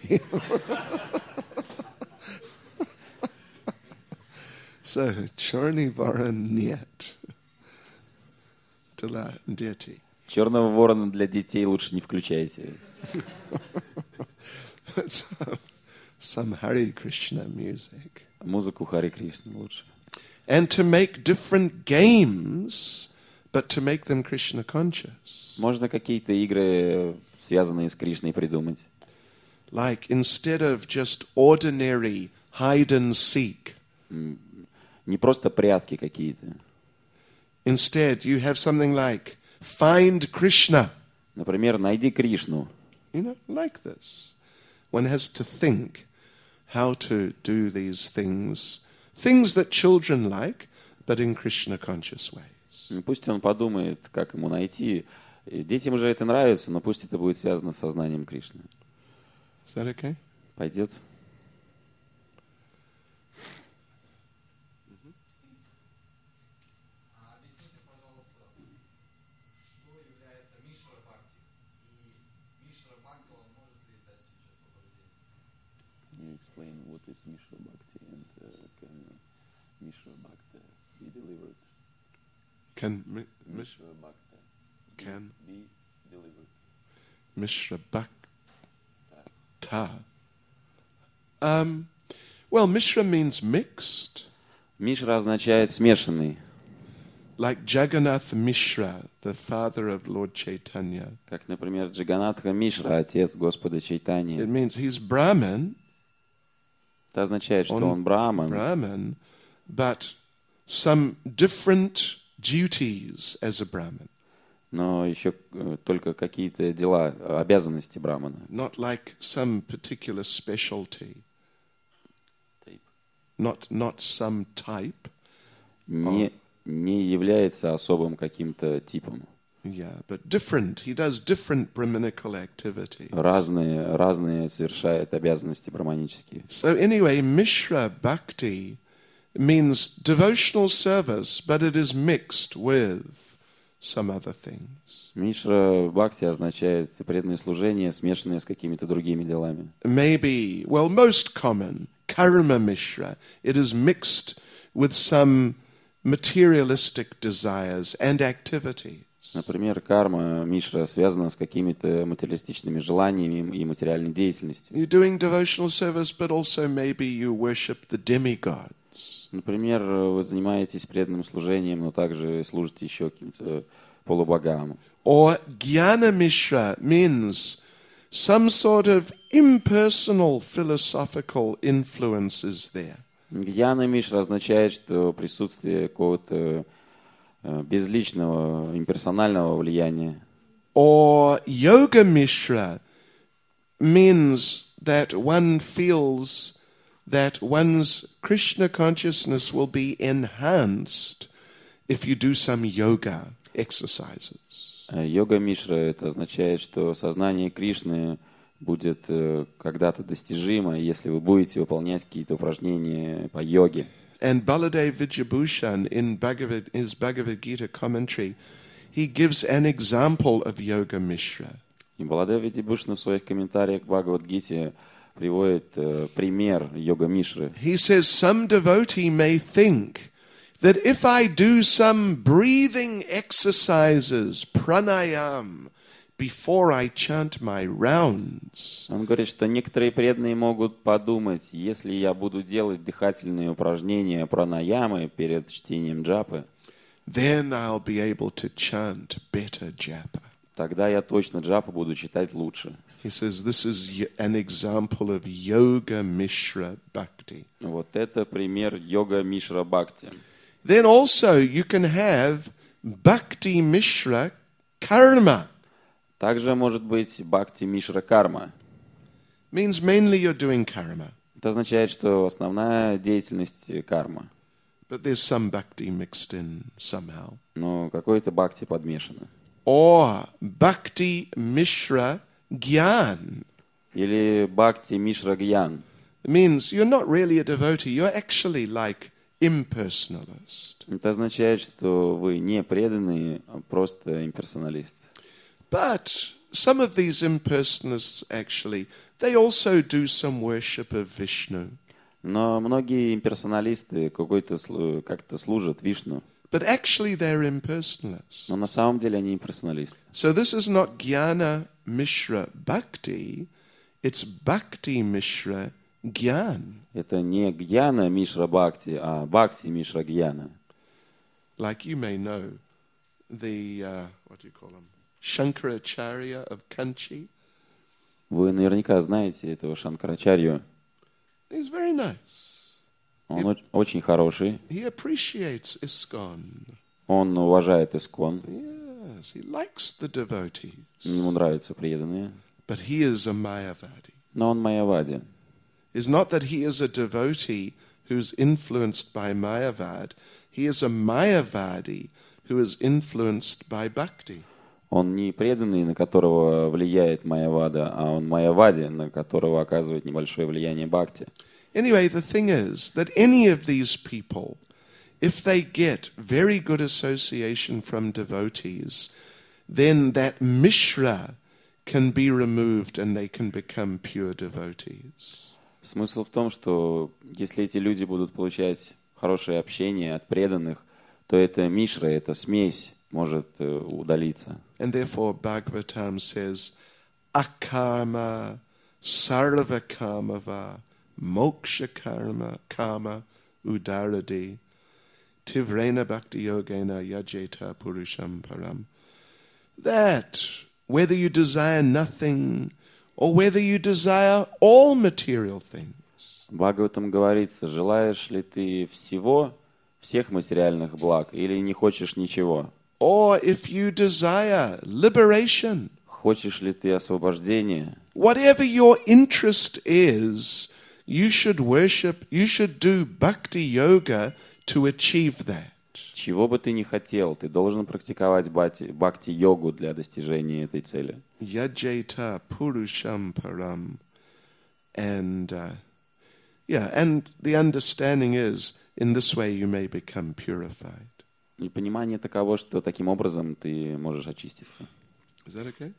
So, Черный ворон нет. Для детей. «Черного ворона» для детей лучше не включайте. Some Hare Krishna music. Музыку Харе Кришны лучше. And to make different games, but to make them Krishna conscious. Можно какие-то игры, связанные с Кришной, придумать. Like instead of just ordinary hide and seek. Не просто прятки какие-то. Instead, you have something like find Krishna. Например, найди Кришну. You know, like this. One has to think how to do these things that children like, but in Krishna-conscious ways. Пусть он подумает, как ему найти. Детям же это нравится, но пусть это будет связано с сознанием Кришны. Is that okay? Пойдет? Explain what is Mishra Bhakti and can Mishra Bhakti be delivered? Can Mishra Bhakti can be delivered? Mishra Bhakta. Well, Mishra means mixed. Мишра означает смешанный, Like Jagannath Mishra, the father of Lord Chaitanya. как, например, Джаганатха Мишра, отец Господа It Чайтаньи. means he's Brahmin, Это означает, что он браман, but some different duties as a Brahmin. но еще только какие-то дела, обязанности брамана. Not like some particular specialty. Not some type. Не является особым каким-то типом. Yeah, but different. He does different Brahminical activities. Разные совершает обязанности браманические. So anyway, Mishra Bhakti means devotional service, but it is mixed with some other things. Мишра Бхакти означает преданное служение, смешанное с какими-то другими делами. Maybe, well, most common, Karma Mishra. It is mixed with some materialistic desires and activities. Например, карма Мишра связана с какими-то материалистичными желаниями и материальной деятельностью. You're doing devotional service, but also maybe you worship the demigods. Например, вы занимаетесь преданным служением, но также служите еще каким-то полубогам. Or Jnana Mishra means some sort of impersonal philosophical influences there. Гьяна Мишра означает, что присутствие какого-то безличного, имперсонального влияния. Or Yoga Mishra means that one feels that one's Krishna consciousness will be enhanced if you do some yoga exercises. Йога Мишра это означает, что сознание Кришны будет когда-то достижимо, если вы будете выполнять какие-то упражнения по йоге. And Baladev Vijayabhushan in his Bhagavad Gita commentary, he gives an example of Yoga Mishra. И Баладев Витибушна в своих комментариях к Бхагавад-гите приводит пример Йога Мишры. He says, some devotee may think that if I do some breathing exercises, pranayam, before I chant my rounds, Он говорит, что некоторые преданные могут подумать, если я буду делать дыхательные упражнения пранаямы перед чтением джапы, then I'll be able to chant better japa. тогда я точно джапу буду читать лучше. He says this is an example of Yoga Mishra Bhakti. Вот это пример Йога Мишра Бхакти. Then also you can have Bhakti Mishra Karma. Также может быть Бхакти Мишра Карма. Means mainly you're doing karma, Это означает, что основная деятельность карма, but there's some bhakti mixed in somehow. но какое-то бхакти подмешано. Or Bhakti Mishra Gyan. Или Бхакти Мишра Гьян. It means you're not really a devotee, you're actually like impersonalist. Это означает, что вы не преданные, а просто имперсоналист. But some of these impersonalists actually, they also do some worship of Vishnu. Но многие имперсоналисты как-то служат Вишну. But actually they're impersonalists. Но на самом деле они имперсоналисты. So this is not Jnana Mishra Bhakti, it's Bhakti Mishra Gyan. Это не Гьяна Мишра Бхакти, а Бхакти Мишра Гьяна. Like you may know, the, what do you call him? Shankaracharya of Kanchi. Вы наверняка знаете этого Шанкарачарью. He's very nice. Он очень хороший. He appreciates ISKCON. Он уважает Искон. Yes, he likes the devotees. Ему нравятся преданные. But he is a Mayavadi. Но он майявади. It's not that he is a devotee who's influenced by Mayavad. He is a Mayavadi who is influenced by Bhakti. Он не преданный, на которого влияет майявада, а он майявади, на которого оказывает небольшое влияние бхакти. Anyway, the thing is that any of these people, if they get very good association from devotees, then that Mishra can be removed and they can become pure devotees. Смысл в том, что если эти люди будут получать хорошее общение от преданных, то эта мишра, эта смесь может удалиться. And therefore Bhagavatam says, akarma sarva kamava moksha karma udaradi tivrena bhakti yogena yajeta purusham param. That whether you desire nothing or whether you desire all material things. В Бхагаватам говорится, желаешь ли ты всех материальных благ, или не хочешь ничего? Or if you desire liberation. Хочешь ли ты освобождения? Whatever your interest is, you should worship, you should do bhakti yoga to achieve that. Чего бы ты ни хотел, ты должен практиковать бхакти-йогу для достижения этой цели. Yajeta purusham param. And and the understanding is, in this way you may become purified. И понимание таково, что таким образом ты можешь очиститься. Is that okay?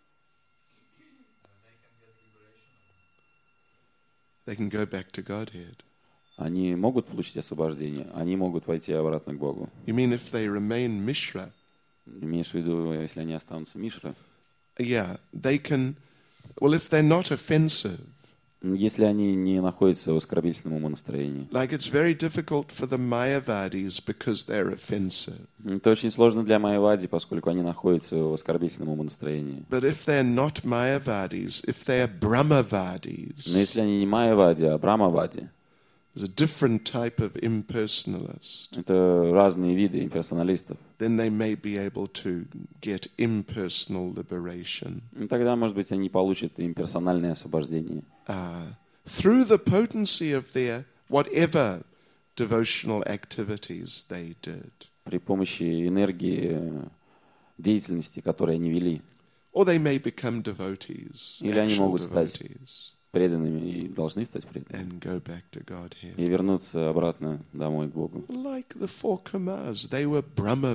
They can go back to Godhead. Они могут получить освобождение, они могут пойти обратно к Богу. You mean if they remain Mishra? Имеешь в виду, если они останутся Мишра? Yeah, they can. Well, if they're not offensive. Если они не находятся в оскорбительном умонастроении. Like it's very difficult for the Mayavadis because they're offensive. Это очень сложно для майявади, поскольку они находятся в оскорбительном умонастроении. But if they're not Mayavadis, if they're Brahmavadis. Но если они не майявади, а брамавади. There's a different type of impersonalist. Это разные виды имперсоналистов. Then they may be able to get impersonal liberation. И тогда, может быть, они получат имперсональное освобождение. Through the potency of their whatever devotional activities they did. При помощи энергии деятельности, которую они вели. Or they may become devotees. Или они могут стать devotees. Преданными и должны стать преданными. And go back to Godhead. И вернуться обратно домой к Богу. Like the four Kumars, they were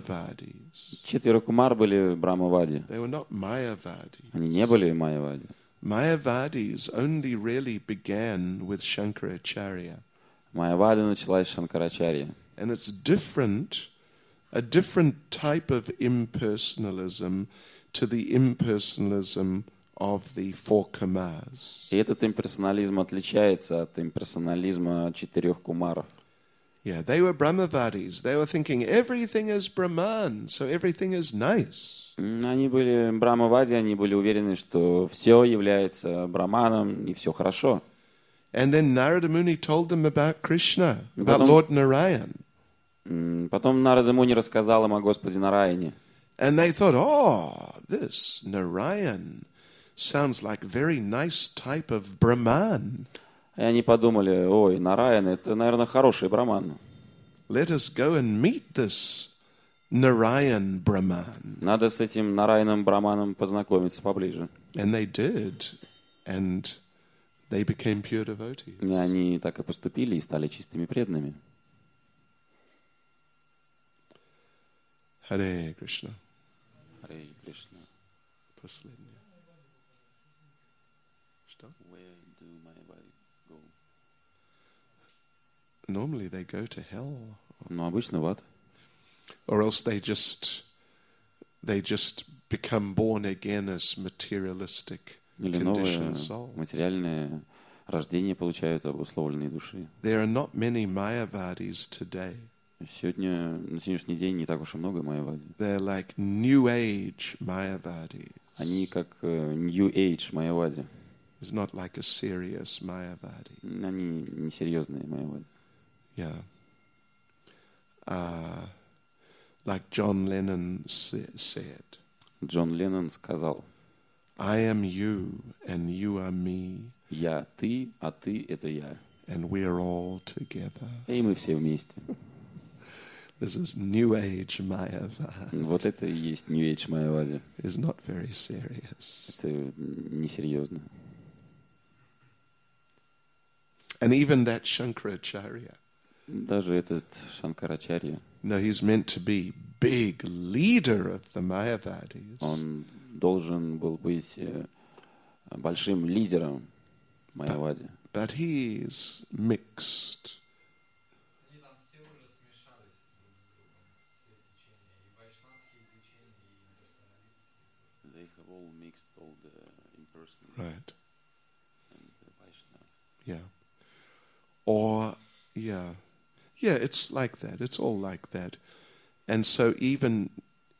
Brahmavadis. 4 кумар были брамавади. They were not Mayavadi. Они не были майявади. Mayavadis only really began with Shankaracharya. Майявада началась с Шанкарачарьи. And it's a different type of impersonalism to the impersonalism of the four Kumaras. И этот имперсонализм отличается от имперсонализма четырех кумаров. Yeah, they were Brahmavadis. They were thinking everything is Brahman, so everything is nice. Они были брамавади, они были уверены, что все является браманом и все хорошо. And then Narada Muni told them about Krishna, about Потом- Lord Narayan. Потом Нарада Муни рассказал им о Господе Нараяне. And they thought, oh, this Narayan sounds like a very nice type of Brahman. И они подумали, ой, Нараян, это, наверное, хороший браман. Let us go and meet this Narayan Brahman. Надо с этим Нараяном браманом познакомиться поближе. And they did. And they became pure devotees. И они так и поступили и стали чистыми преданными. Hare Krishna. Харе Кришна. Последнее. Что? Where do Майявади go? Normally they go to hell. Ну, обычно в ад. Or else they just become born again as materialistic Или новое conditioned souls. материальное рождение получают обусловленные души. There are not many Mayavadis today. Сегодня, на сегодняшний день не так уж и много Майявади. They're like New Age Mayavadis. Они как New Age Майявади. It's not like a serious Mayavadi. Они несерьезные Майявади. Yeah. Like John Lennon said, Джон Леннон сказал, I am you and you are me я ты, а ты это я. and we're all together. И мы все вместе. This is New Age Mayavadi. Вот это и есть New Age Майявади. It's not very serious. Это несерьезно. And even that Shankaracharya, Даже этот Шанкарачарья, no, he's meant to be big leader of the Mayavadis. он должен был быть большим лидером Майявади. But he is mixed. Они там все уже смешались друг с другом, все течения, и вайшнавские течения, и имперсоналистские. They have all mixed all the impersonal Right. and the Vaishnava. Yeah. Or, yeah. Yeah, it's like that. It's all like that. And so even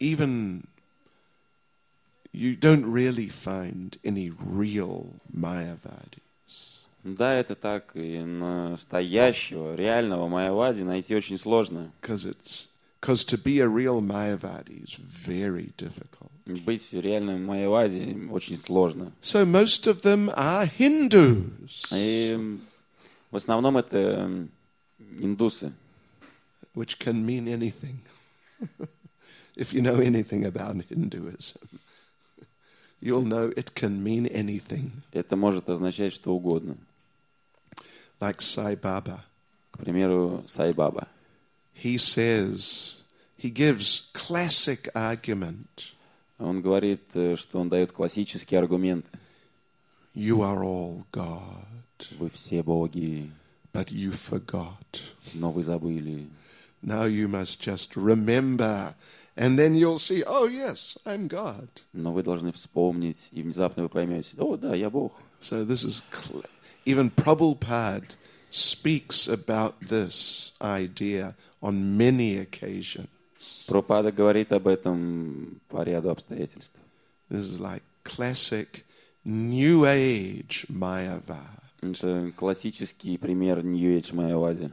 you don't really find any real Mayavadis. Да, это так, и настоящего, реального Майявади найти очень сложно. Because to be a real Mayavadi is very difficult. Быть реальным Майявади очень сложно. So most of them are Hindus, И в основном это индусы. which can mean anything. If you know anything about Hinduism, you'll know it can mean anything. Это может означать что угодно. Like Sai Baba. К примеру, Сай-Баба. He gives classic argument. Он говорит, что он дает классические аргументы. You are all God, Вы все боги, but you forgot. но вы забыли. Now you must just remember, and then you'll see, oh yes, I'm God. Но вы должны вспомнить, и внезапно вы поймете, о, да, я Бог. So this is, even Prabhupada speaks about this idea on many occasions. Прабхупада говорит об этом по ряду обстоятельств. This is like classic New Age Mayavad. Это классический пример New Age Майявади.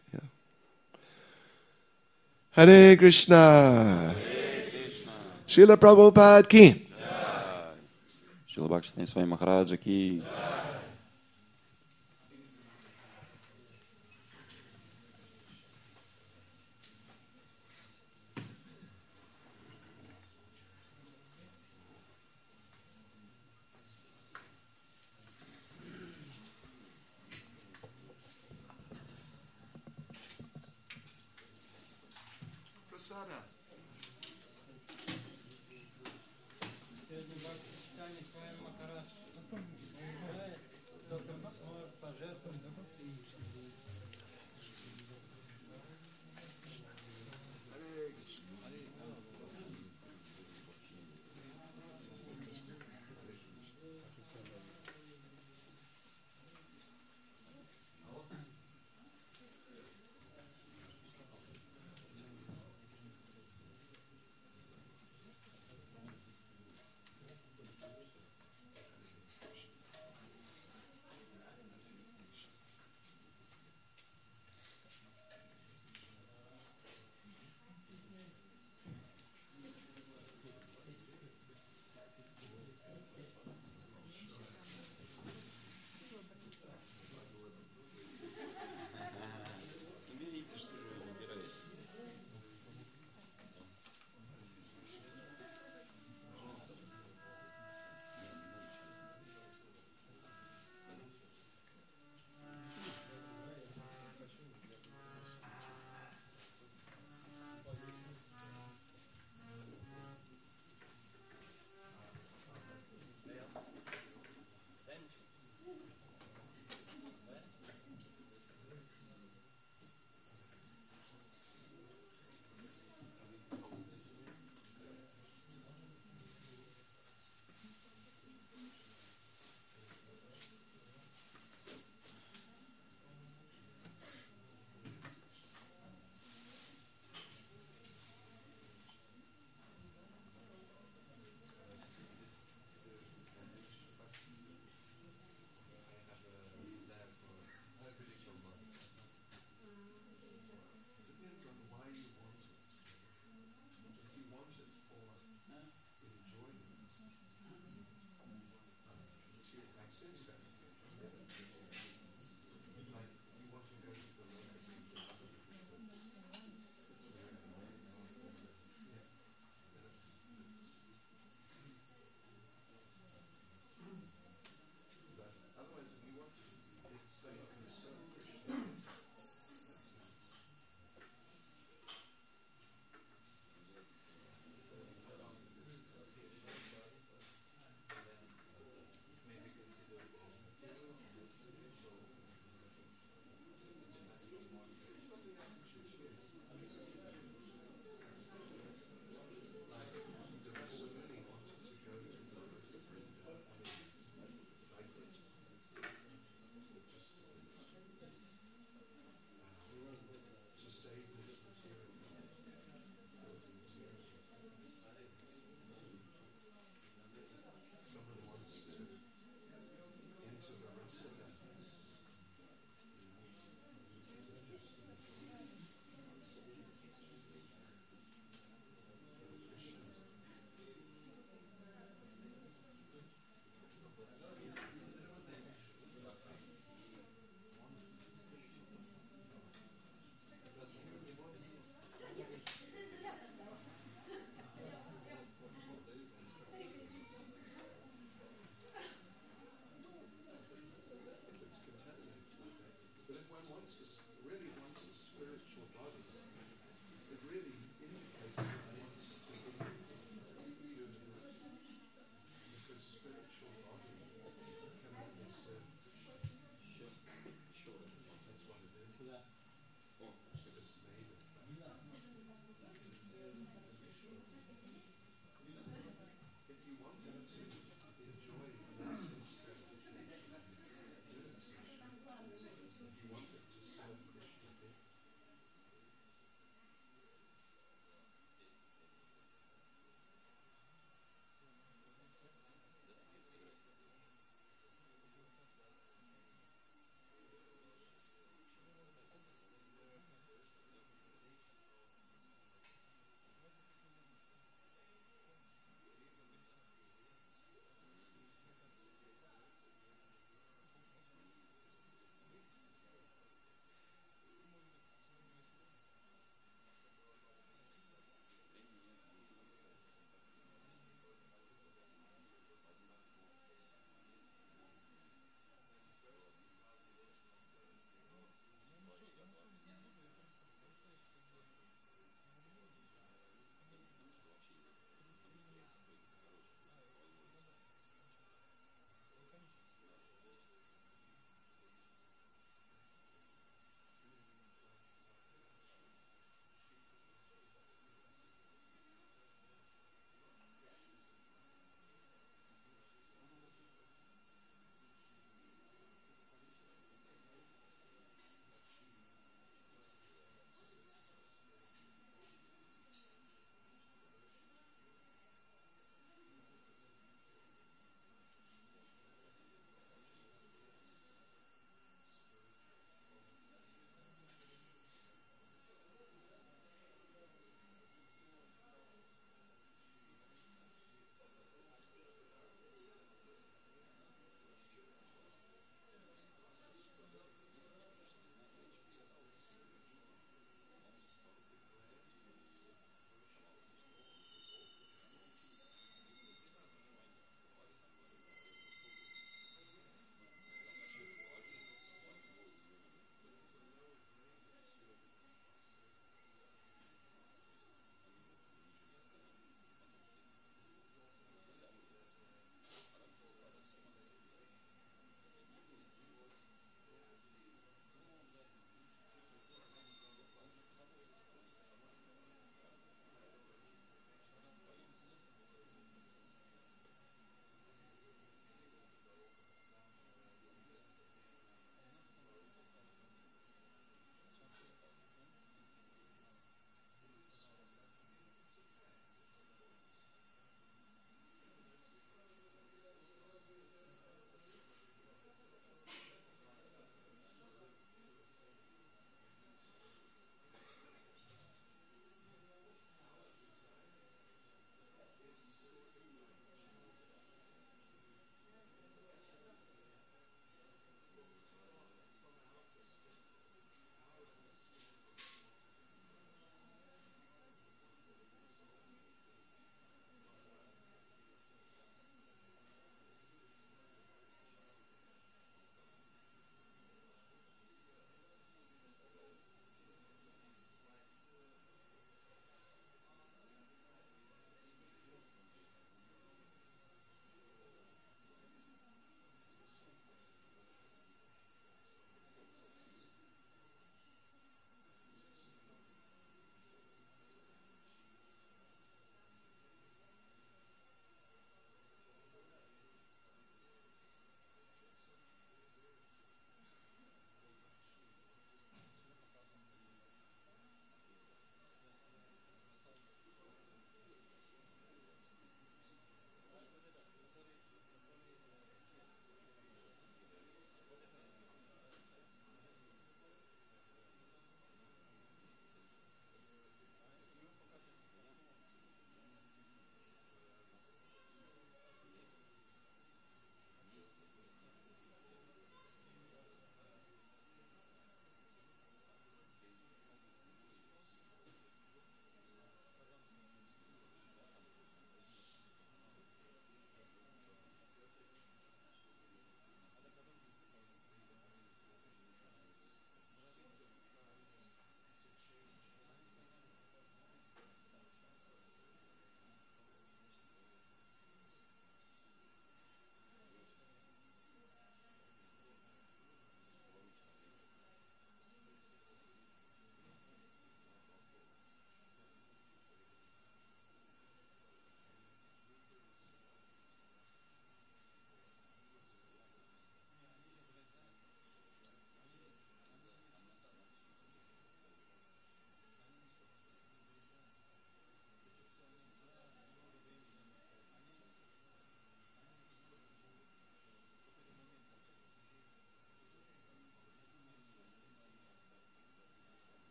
Hare Krishna. Srila Prabhupada ki. Шрила Бхактивинода Свами Махараджа ки. Сегодня Бхактивинода Свами Махарадж Доктор Масмар пожертвовал,